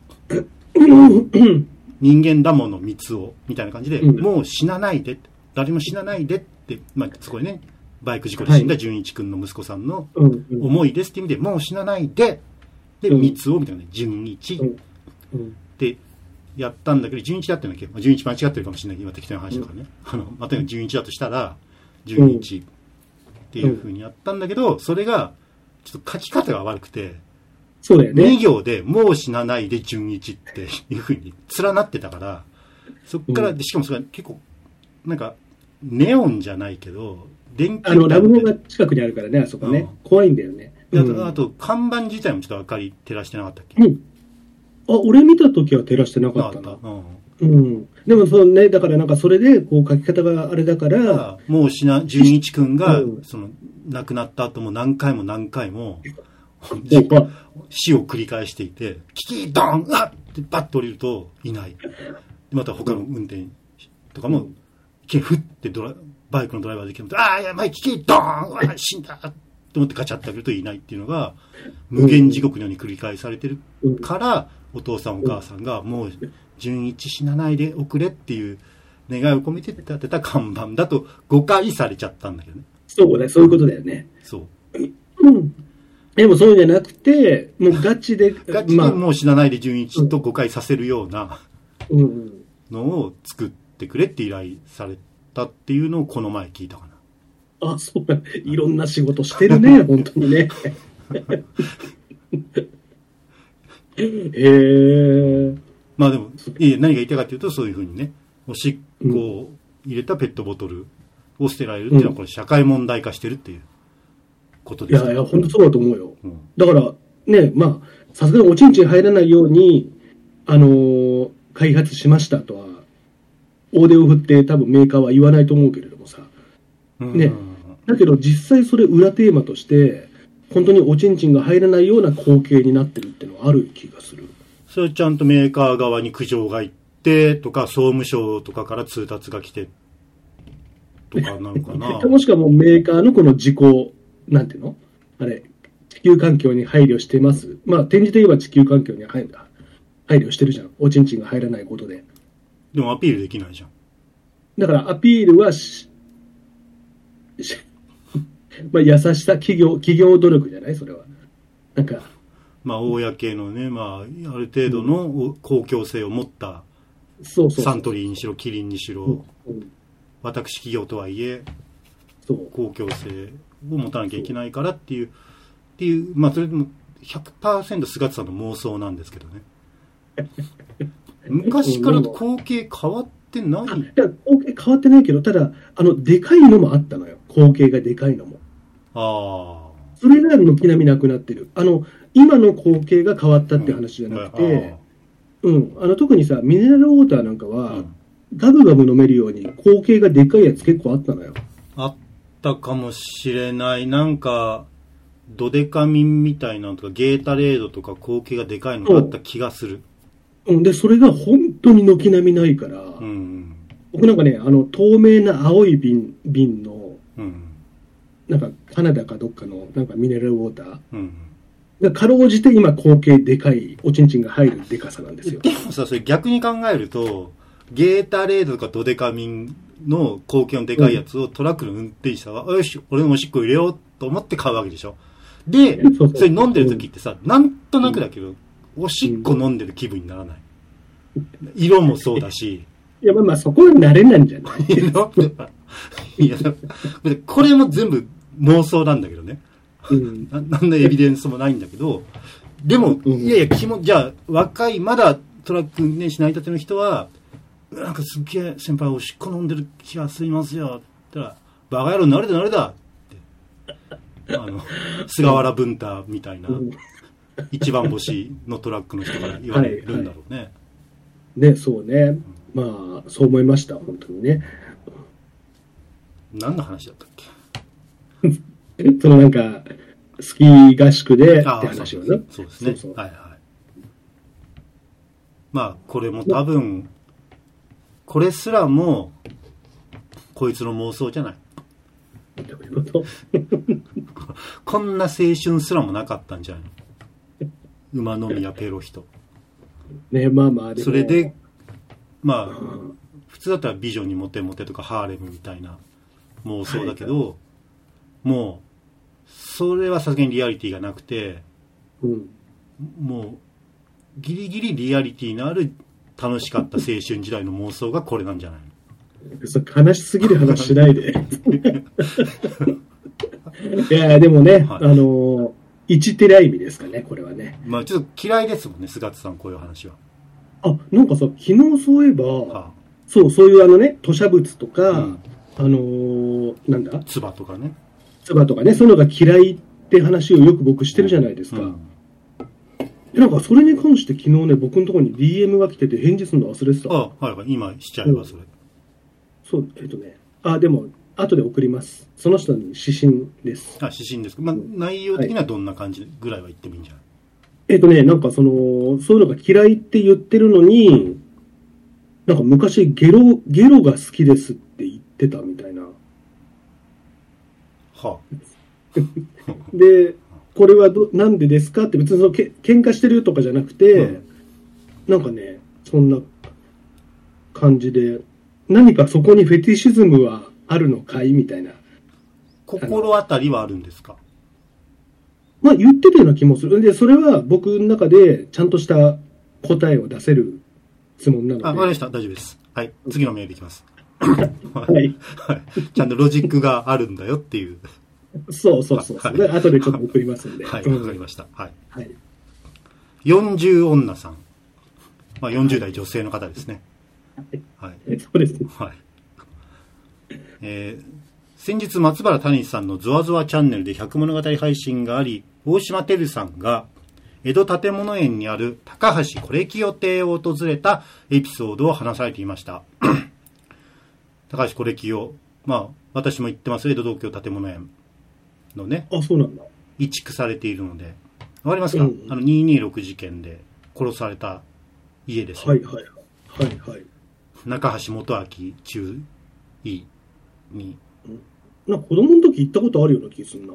人間だもの三つをみたいな感じで、うん、もう死なないで、誰も死なないでって、まあ、そこでね、バイク事故で死んだ純一君の息子さんの思いですって意味で、もう死なないで、で、三つをみたいなね、純一ってやったんだけど、純一だってんだっけ、純一間違ってるかもしれない、今適当な話だからね。あの、また純一だとしたら、純一っていう風にやったんだけど、それが、ちょっと書き方が悪くて、 そうだよね。 に行でもう死なないで純一っていう風に連なってたから、そっから、しかもそれは結構、なんか、ネオンじゃないけど、電気あの、ラブホが近くにあるからね、あそこね。うん、怖いんだよね。 あと、あと、看板自体もちょっと明かり照らしてなかったっけ？ うん。あ、俺見たときは照らしてなかったな。うん。うん。でも、そのね、だからなんかそれで、こう書き方があれだから。 もう死な、純一くんが、うん、その、亡くなった後も何回も何回も、死を繰り返していて、キキドンうわっってバッと降りるといない。また他の運転とかも、ふってドラバイクのドライバーで来て、ああ、やばい、キキドンうわ死んだと思ってガチャって開けるといないっていうのが、無限地獄のように繰り返されてるから、お父さんお母さんがもう純一死なないでおくれっていう願いを込めて立てた看板だと誤解されちゃったんだけどね。 そうね、そういうことだよね。 そう。 うん。でもそうじゃなくて、もうガチで。 ガチでもう死なないで純一と誤解させるようなのを作ってくれって依頼されたっていうのをこの前聞いたかな。あ、そうだ。いろんな仕事してるね、本当にね。へえ。 まあでも、いや何が言いたいかというと、そういうふうにね、おしっこを入れたペットボトルを捨てられるっていうのは、これ社会問題化してるっていうことです、ね。 いやいや、本当そうだと思うよ。うん、だから、ね、まあ、さすがにおちんちん入らないように、あのー、開発しましたとは、大手を振って多分メーカーは言わないと思うけれどもさ。ね。だけど実際それ裏テーマとして、本当におちんちんが入らないような光景になってるっていうのはある気がする。 それちゃんとメーカー側に苦情がいってとか、総務省とかから通達が来てとかなのかな。 もしくはもうメーカーのこの自己、なんていうのあれ、地球環境に配慮してます。まあ、展示といえば地球環境に配慮してるじゃん。おちんちんが入らないことで。 でもアピールできないじゃん。 だからアピールはし、しまあ、優しさ、企業、企業努力じゃないそれは。なんか。 まあ、公のね、まあ、ある程度の公共性を持った、 そうそうそうサントリーにしろ、キリンにしろ、うんうん、私企業とはいえ、そう公共性を持たなきゃいけないからっていう、っていう、まあ、それでも ひゃくパーセント 菅田さんの妄想なんですけどね。昔から光景変わってない。いや、光景変わってないけど、ただ、あの、でかいのもあったのよ。光景がでかいのも。 ああ。 それが軒並みなくなってる。あの、今の光景が変わったって話じゃなくて、うん、うん、あの、特にさ、ミネラルウォーターなんかは、うん、ガブガブ飲めるように光景がでかいやつ結構あったのよ。 あったかもしれない。なんか、ドデカミンみたいなのとか、ゲータレードとか光景がでかいのがあった気がする。 うん、で、それが本当に軒並みないから、うん、僕なんかね、あの、透明な青い瓶、瓶の、うん、なんかカナダかどっかのなんかミネラルウォーター、うん、かろうじて今光景でかいおちんちんが入るでかさなんですよ。 でもさ、それ逆に考えると、ゲータレードとかドデカミンの光景のでかいやつをトラックの運転手さんは、うん、よし、俺のおしっこ入れようと思って買うわけでしょ。で、そうそうそれ飲んでる時ってさ、なんとなくだけど、うん、おしっこ飲んでる気分にならない。色もそうだし。 いや、まあまあそこは慣れないんじゃないいや、これも全部妄想なんだけどね。うん、ななんのエビデンスもないんだけど、でも、うん、いやいや、気も、じゃあ、若い、まだトラック運転手成り立ての人は、なんかすっげえ先輩おしっこ飲んでる気がすいますよ。って言ったら、バカ野郎慣れだ慣れだって。あの、菅原文太みたいな、一番星のトラックの人から言われるんだろうね。はいはいね、そうね、うん、まあそう思いました本当にね。 何の話だったっけそのなんかスキー合宿でって話をね。 そうですね。そうそう、はいはい。まあこれも多分これすらもこいつの妄想じゃない。 どういうことこんな青春すらもなかったんじゃないの。馬の宮ペロヒと。 ね、まあまあでもそれでまあ、うん、普通だったら美女にモテモテとかハーレムみたいな妄想だけど、はいはい、もうそれはさすがにリアリティがなくて、うん、もうギリギリリアリティのある楽しかった青春時代の妄想がこれなんじゃないの。そ悲しすぎる話しないでいやでもね、はい、あの一テラ意味ですかね、これはね。 まあちょっと嫌いですもんね、菅田さん、こういう話は。 あ、なんかさ、昨日そういえば、はあ、そう、そういうあのね、吐砂物とか、うん、あのー、なんだ唾とかね。 唾とかね、そういうのが嫌いって話をよく僕してるじゃないですか。うんうん、なんかそれに関して昨日ね、僕のところに ディーエム が来てて返事するの忘れてた。 あ、はいはい、今しちゃえばそれ。 そう、えっとね、あ、でも、後で送ります。その人に指針です。 あ、指針ですか。まあ、内容的にはどんな感じぐらいは言ってもいいんじゃない、 えっとね、なんかその、そういうのが嫌いって言ってるのに、なんか昔ゲロ、ゲロが好きですって言ってたみたいな。 はあ、で、これはどなんでですかって別にそのけ喧嘩してるとかじゃなくて、うん、なんかね、そんな感じで、何かそこにフェティシズムはあるのかいみたいな。 心当たりはあるんですか？ まあ言ってたような気もする。で、それは僕の中でちゃんとした答えを出せる質問なので。 あ、わかりました。大丈夫です。はい。次のメールいきます。はい。ちゃんとロジックがあるんだよっていう。 そうそうそうそう。はい、後でちょっと送りますんで。 はい。わかりました。はい。はい。よんじゅう女さん。まあよんじゅう代女性の方ですね。 はい。そうですね。 はい。えー、先日松原谷さんのゾワゾワチャンネルで百物語配信があり、大島てるさんが江戸建物園にある高橋コレキヨ亭を訪れたエピソードを話されていました高橋コレキヨ、まあ私も行ってます。江戸東京建物園のね、 あ、そうなんだ、 移築されているので、わかりますか、うん、あのにひゃくにじゅうろく事件で殺された家ですよ。 はいはいはいはい。 中橋元明中尉に、 なんか子供の時行ったことあるような気するな。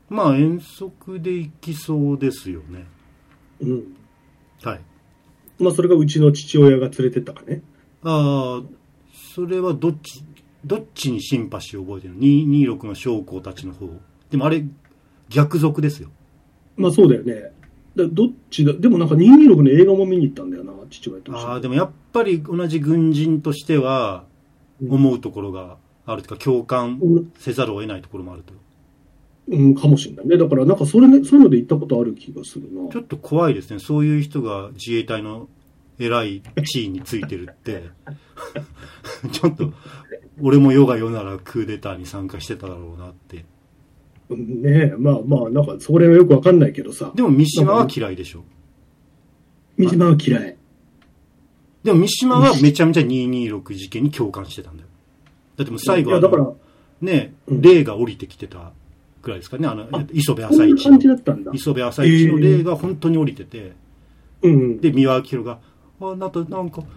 まあ遠足で行きそうですよね。 うん。 はい。 まあそれがうちの父親が連れてったかね。 ああ、それはどっち、どっちにシンパシーを覚えてるの？ にひゃくにじゅうろくの将校たちの方。でもあれ、逆賊ですよ。 まあそうだよね。だどっちだ、でもなんかにひゃくにじゅうろくの映画も見に行ったんだよな、父親と一緒に。 ああ、でもやっぱり同じ軍人としては、思うところがあるというか、共感せざるを得ないところもあると。 うん、かもしれないね。だからなんかそれ、ね、そういうので行ったことある気がするな。 ちょっと怖いですね。そういう人が自衛隊の偉い地位についてるって、ちょっと、俺も世が世ならクーデターに参加してただろうなって。 ねえ、まあまあ、なんかそれはよくわかんないけどさ。 でも三島は嫌いでしょ。 三島は嫌い。 でも三島はめちゃめちゃにひゃくにじゅうろく事件に共感してたんだよ。だってもう最後は、だからね、霊が降りてきてたくらいですかね。あの、磯部朝市の。磯部朝市の霊が本当に降りてて、 うん、 で、三輪明宏が、あ、なんか、なんか、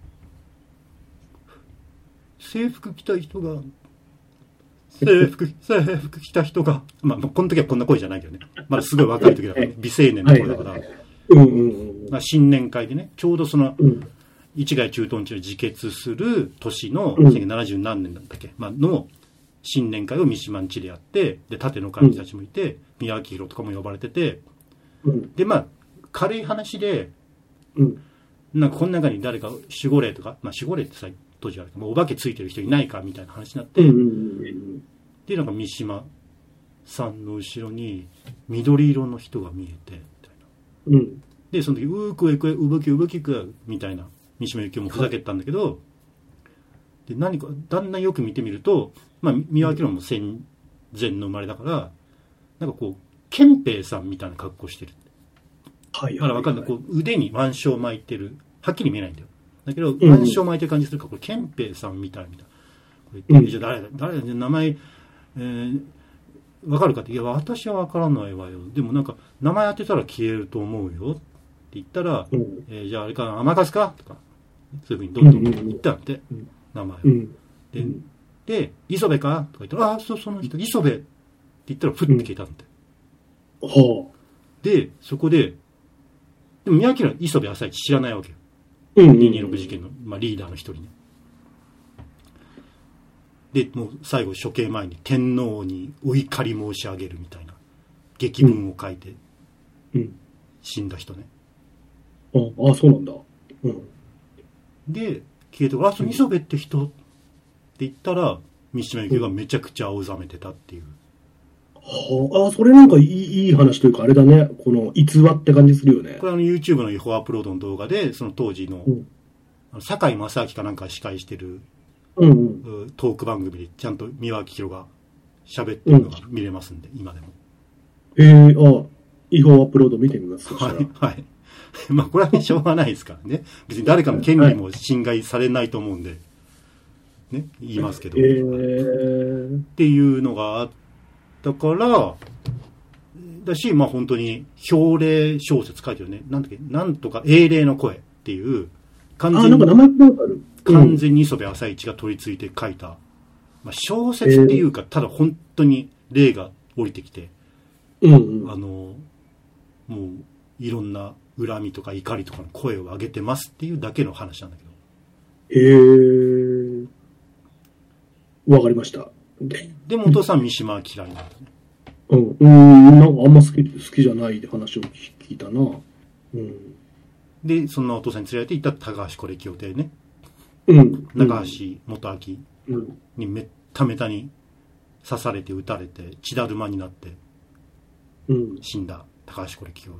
制服着た人が、制服、制服着た人が、まあ、この時はこんな声じゃないけどね。まだすごい若い時だからね。美青年の声だから。まあ、新年会でね、ちょうどその、一害駐屯地を自決する年の、せんきゅうひゃくななじゅう何年だったっけ、まあ、の新年会を三島ん家でやって、で、盾の幹事たちもいて、宮脇宏とかも呼ばれてて、で、まあ、軽い話で、なんかこの中に誰か守護霊とか、まあ守護霊ってさ、当時はもうお化けついてる人いないかみたいな話になって、で、なんか三島さんの後ろに緑色の人が見えて、みたいな。で、その時、うーくえくえ、うぶきうぶきくみたいな、三島由紀夫もふざけてたんだけど、で、何か、だんだんよく見てみると、まあ、三輪明宏も戦前の生まれだから、なんかこう、憲兵さんみたいな格好してる。 はいはいはい、 だからわかんない。こう、腕に腕章巻いてる。はっきり見えないんだよ。だけど、腕章巻いてる感じするから、これ、憲兵さんみたいみたいな。これ、うん、じゃあ誰だ誰だ名前、えー、わかるかって、いや、私はわからないわよ。でもなんか、名前当てたら消えると思うよ。って言ったら、うん、えー、じゃああれかな、甘かすかとか、そういうふうにどんどん言ったんで、うん、名前を。うん、で、で、磯部かとか言ったら、ああ、そう、その人、磯部って言ったら、ふって消えたんで。 うん、はあ。 で、そこで、でも、宮城は磯部朝市知らないわけよ。うん。にひゃくにじゅうろく事件の、まあ、リーダーの一人ね。で、もう最後処刑前に天皇にお怒り申し上げるみたいな劇文を書いて、うん。死んだ人ね。 ああ、そうなんだ。うん。 で、消えて、あ、その磯部って人って言ったら、三島由紀夫がめちゃくちゃ青ざめてたっていう。 はあ、それなんかいい、いい話というか、あれだね。この逸話って感じするよね。 これあの YouTube の違法アップロードの動画で、その当時の、うん、堺正明かなんか司会してる、うんうん、トーク番組でちゃんと三輪明宏が喋ってるのが見れますんで、うん、今でも。 ええー、あ、違法アップロード見てみます。 はい、はい。まあこれはね、しょうがないですからね。別に誰かの権利も侵害されないと思うんで、ね、言いますけど。 えー、 っていうのがあって、だから、だし、まあ本当に、標霊小説書いてるね。なんだっけ、なんとか、英霊の声っていう、 完全に、あ、なんか名前聞いたことある。 完全に磯部朝市が取り付いて書いた、まあ小説っていうか、ただ本当に霊が降りてきて、うんうん、あの、もう、いろんな恨みとか怒りとかの声を上げてますっていうだけの話なんだけど。 へえー。わかりました。 でもお父さん三島は嫌いなんだね。 うん、うん、なんかあんま好き、好きじゃないで話を聞いたな。うん。 で、そんなお父さんに連れられて行った高橋是清邸ね。 うん。 中橋元明にめっためたに刺されて撃たれて血だるまになって、うん、死んだ高橋是清。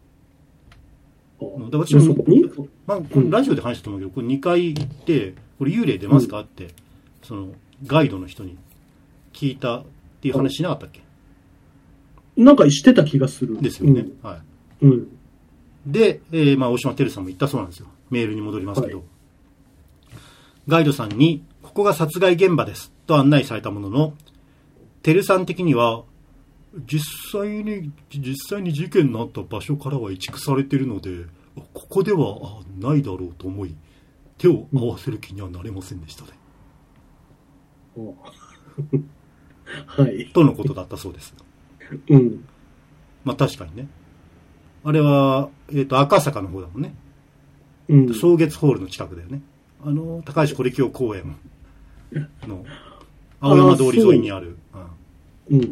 だから私も、まあ、このラジオで話したと思うけど、これにかい行って、これ幽霊出ますかって、そのガイドの人に聞いたっていう話しなかったっけ？ なんかしてた気がする。 ですよね。うん、はい。うん。で、えー、まあ、大島てるさんも言ったそうなんですよ。メールに戻りますけど。はい、ガイドさんに、ここが殺害現場です。と案内されたものの、てるさん的には、実際に、実際に事件のあった場所からは移築されているので、ここではないだろうと思い、手を合わせる気にはなれませんでしたね。 うんはい。 とのことだったそうです。 うん。 まあ確かにね。あれは、えっ、ー、と、赤坂の方だもんね。 うん。 草月ホールの近くだよね。あの、高橋是清公園の青山通り沿いにある。あうん。うん。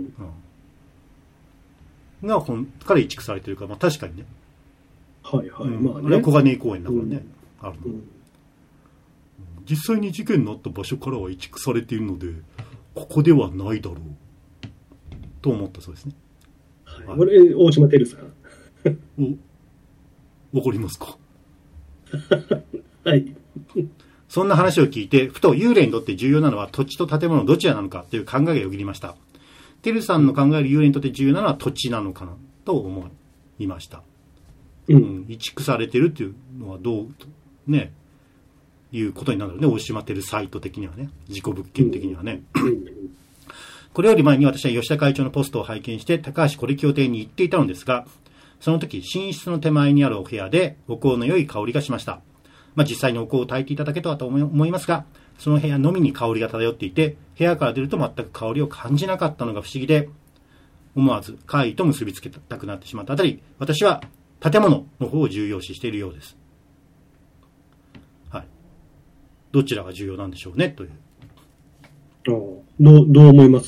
が本から移築されてるから、まあ確かにね。 はいはい。 うん、 まあね。 あれは小金井公園だからね。うん、あるの、 うん。 実際に事件のあった場所からは移築されているので、ここではないだろう。と思ったそうですね。 はい。これ、大島てるさん。 お、わかりますか？ はい。 そんな話を聞いて、ふと幽霊にとって重要なのは土地と建物どちらなのかという考えがよぎりました。てるさんの考える幽霊にとって重要なのは土地なのかなと思いました。うん。移築されてるっていうのはどう、ね、いうことになるので、大島てるサイト的にはね、事故物件的にはね。これより前に私は吉田会長のポストを拝見して、高橋是清邸に行っていたのですが、その時、寝室の手前にあるお部屋でお香の良い香りがしました。まあ、実際にお香を焚いていただけとはと思いますが、その部屋のみに香りが漂っていて、部屋から出ると全く香りを感じなかったのが不思議で、思わず怪異と結びつけたくなってしまったあたり、私は建物の方を重要視しているようです。はい。どちらが重要なんでしょうね、という。 どう、どう思います？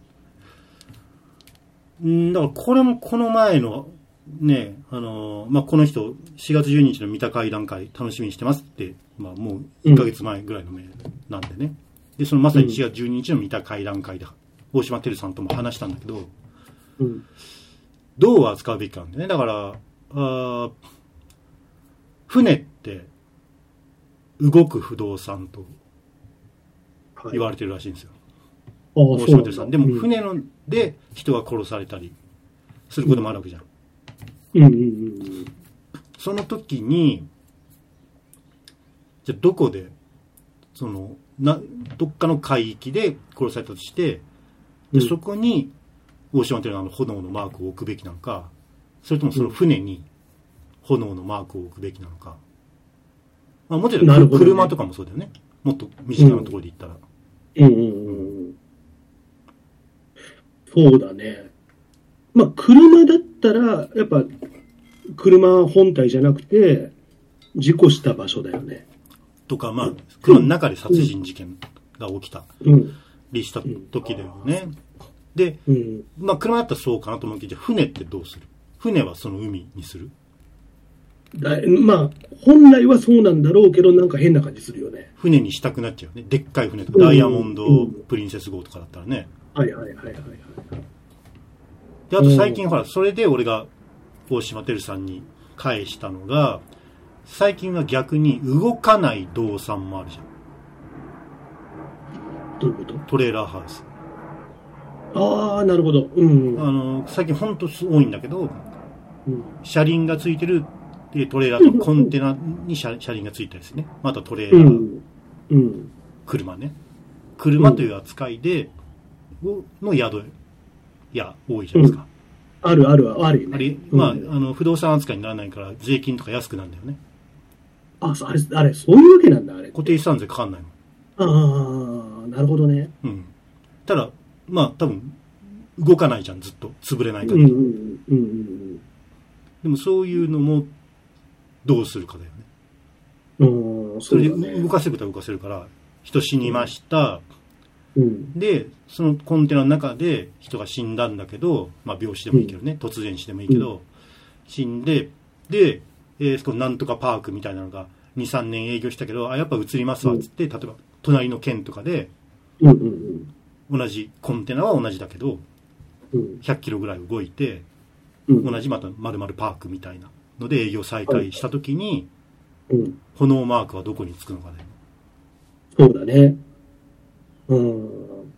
うん、だからこれもこの前の、ね、あのー、まあ、この人、しがつじゅうににちの三田会談会楽しみにしてますって、まあ、もういっかげつまえぐらいのメールなんでね。で、そのまさにしがつじゅうににちの三田会談会で、大島てるさんとも話したんだけど、うん、どう扱うべきかなんでね。だから、あ船って、動く不動産と言われてるらしいんですよ。はい、大島てるさん。でも、船ので人が殺されたりすることもあるわけじゃん。うんうんうん、その時にじゃあどこでそのなどっかの海域で殺されたとしてで、うん、そこに大島てるの炎のマークを置くべきなのか、それともその船に炎のマークを置くべきなのか、まあ、もちろん、ね、車とかもそうだよね。もっと身近なところで言ったら、うんうんうんうん、 そうだね。まあ車だったらやっぱ車本体じゃなくて事故した場所だよね。 とか、まあ車の中で殺人事件が起きたりした時だよね。うん、で、うん、まあ車だったらそうかなと思うけど、じゃあ船ってどうする？船はその海にする？ だまあ本来はそうなんだろうけど、なんか変な感じするよね。 船にしたくなっちゃうね。でっかい船とか、うん、ダイヤモンドプリンセス号とかだったらね。 はいはいはいはいはい。 で、あと最近ほら、それで俺が大島てるさんに返したのが、最近は逆に動かない動産もあるじゃん。 どういうこと？ トレーラーハウス。 ああ、なるほど。うん、 うん。あの、最近ほんと多いんだけど、うん、車輪がついてるトレーラーとコンテナに 車, 車輪がついたりですね。またトレーラー、うんうん、車ね。車という扱いで、の宿や多いじゃないですか。 うん、あるあるあるよね。 あれ、まあ、うん、あの不動産扱いにならないから税金とか安くなるんだよね。 あ、あれ、あれそういうわけなんだ、あれ。 固定資産税かかんないもん。 ああ、なるほどね。 うん。ただ、まあ多分動かないじゃん、ずっと潰れない限り。うんうんうんうん、でもそういうのもどうするかだよね。うん、それで動かせることは動かせるから、人死にました。うん、で、そのコンテナの中で人が死んだんだけど、まあ病死でもいいけどね、うん、突然死でもいいけど、うん、死んで、で、えー、そこなんとかパークみたいなのがに、さんねん営業したけど、あ、やっぱ移りますわ、つって、うん、例えば隣の県とかで、うんうんうん、同じコンテナは同じだけど、うん、ひゃっキロぐらい動いて、うん、同じまた丸々パークみたいなので営業再開したときに、うん、炎マークはどこにつくのかね。 そうだね。うん。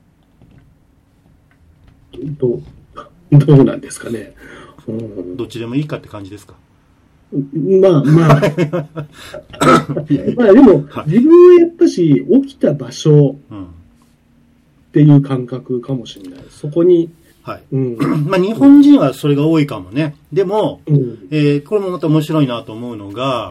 どう、どうなんですかね。 うん、どっちでもいいかって感じですか。 まあまあ。まあでも、はい、自分はやっぱし起きた場所っていう感覚かもしれない。そこに。 はい。うん、まあ日本人はそれが多いかもね。でも、うん、えー、これもまた面白いなと思うのが、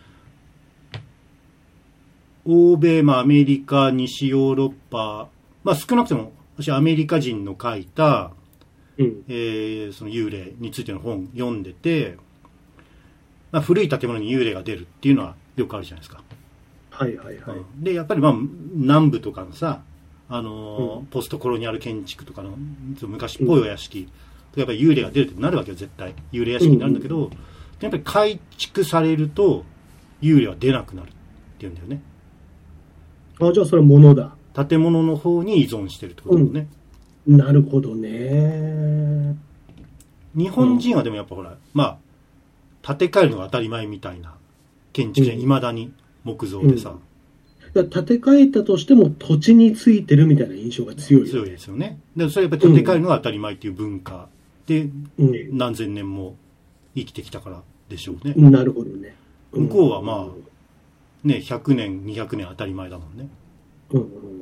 欧米、まあアメリカ、西ヨーロッパ、まあ少なくとも私アメリカ人の書いた、 うん、 えー、その幽霊についての本読んでて、まあ、古い建物に幽霊が出るっていうのはよくあるじゃないですか。 はいはいはい。 うん、で、やっぱりまあ、南部とかのさ、あのーうん、ポストコロニアル建築とかの昔っぽいお屋敷、うん、やっぱり幽霊が出るってなるわけよ、絶対。幽霊屋敷になるんだけど、うんうん、やっぱり改築されると、幽霊は出なくなるって言うんだよね。 あ、じゃあそれは物だ。 建物の方に依存してるってことだよね。 うん、なるほどね。 日本人はでもやっぱほら、うん、まあ、建て替えるのが当たり前みたいな建築じゃいまだに木造でさ。 うん、だ建て替えたとしても土地についてるみたいな印象が強いよね。 強いですよね。でそれやっぱり建て替えるのが当たり前っていう文化で、うん、何千年も生きてきたからでしょうね。 なるほどね。 向こうはまあ、ね、ひゃくねん、にひゃくねん当たり前だもんね。 うん、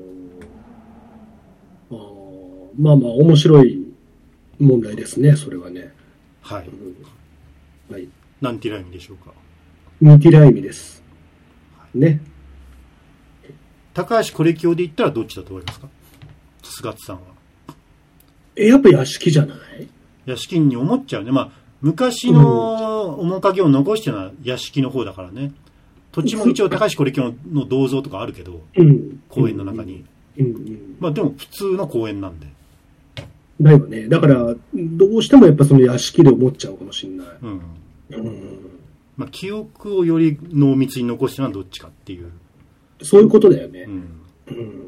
あまあまあ面白い問題ですね、それはね。 はい。 うん、はい。 何ティライミでしょうか。 にティライミです。ね。 高橋コレキオで言ったらどっちだと思いますか、菅津さんは。 え、やっぱ屋敷じゃない？ 屋敷に思っちゃうね。まあ、昔の面影を残してるのは屋敷の方だからね。土地も一応高橋コレキオの銅像とかあるけど、うん、公園の中に。うんうん、まあでも普通の公園なんで。 だよね。だから、どうしてもやっぱその屋敷で思っちゃうかもしれない。うん。 うん、まあ記憶をより濃密に残してるのはどっちかっていう。 そういうことだよね。うん。うん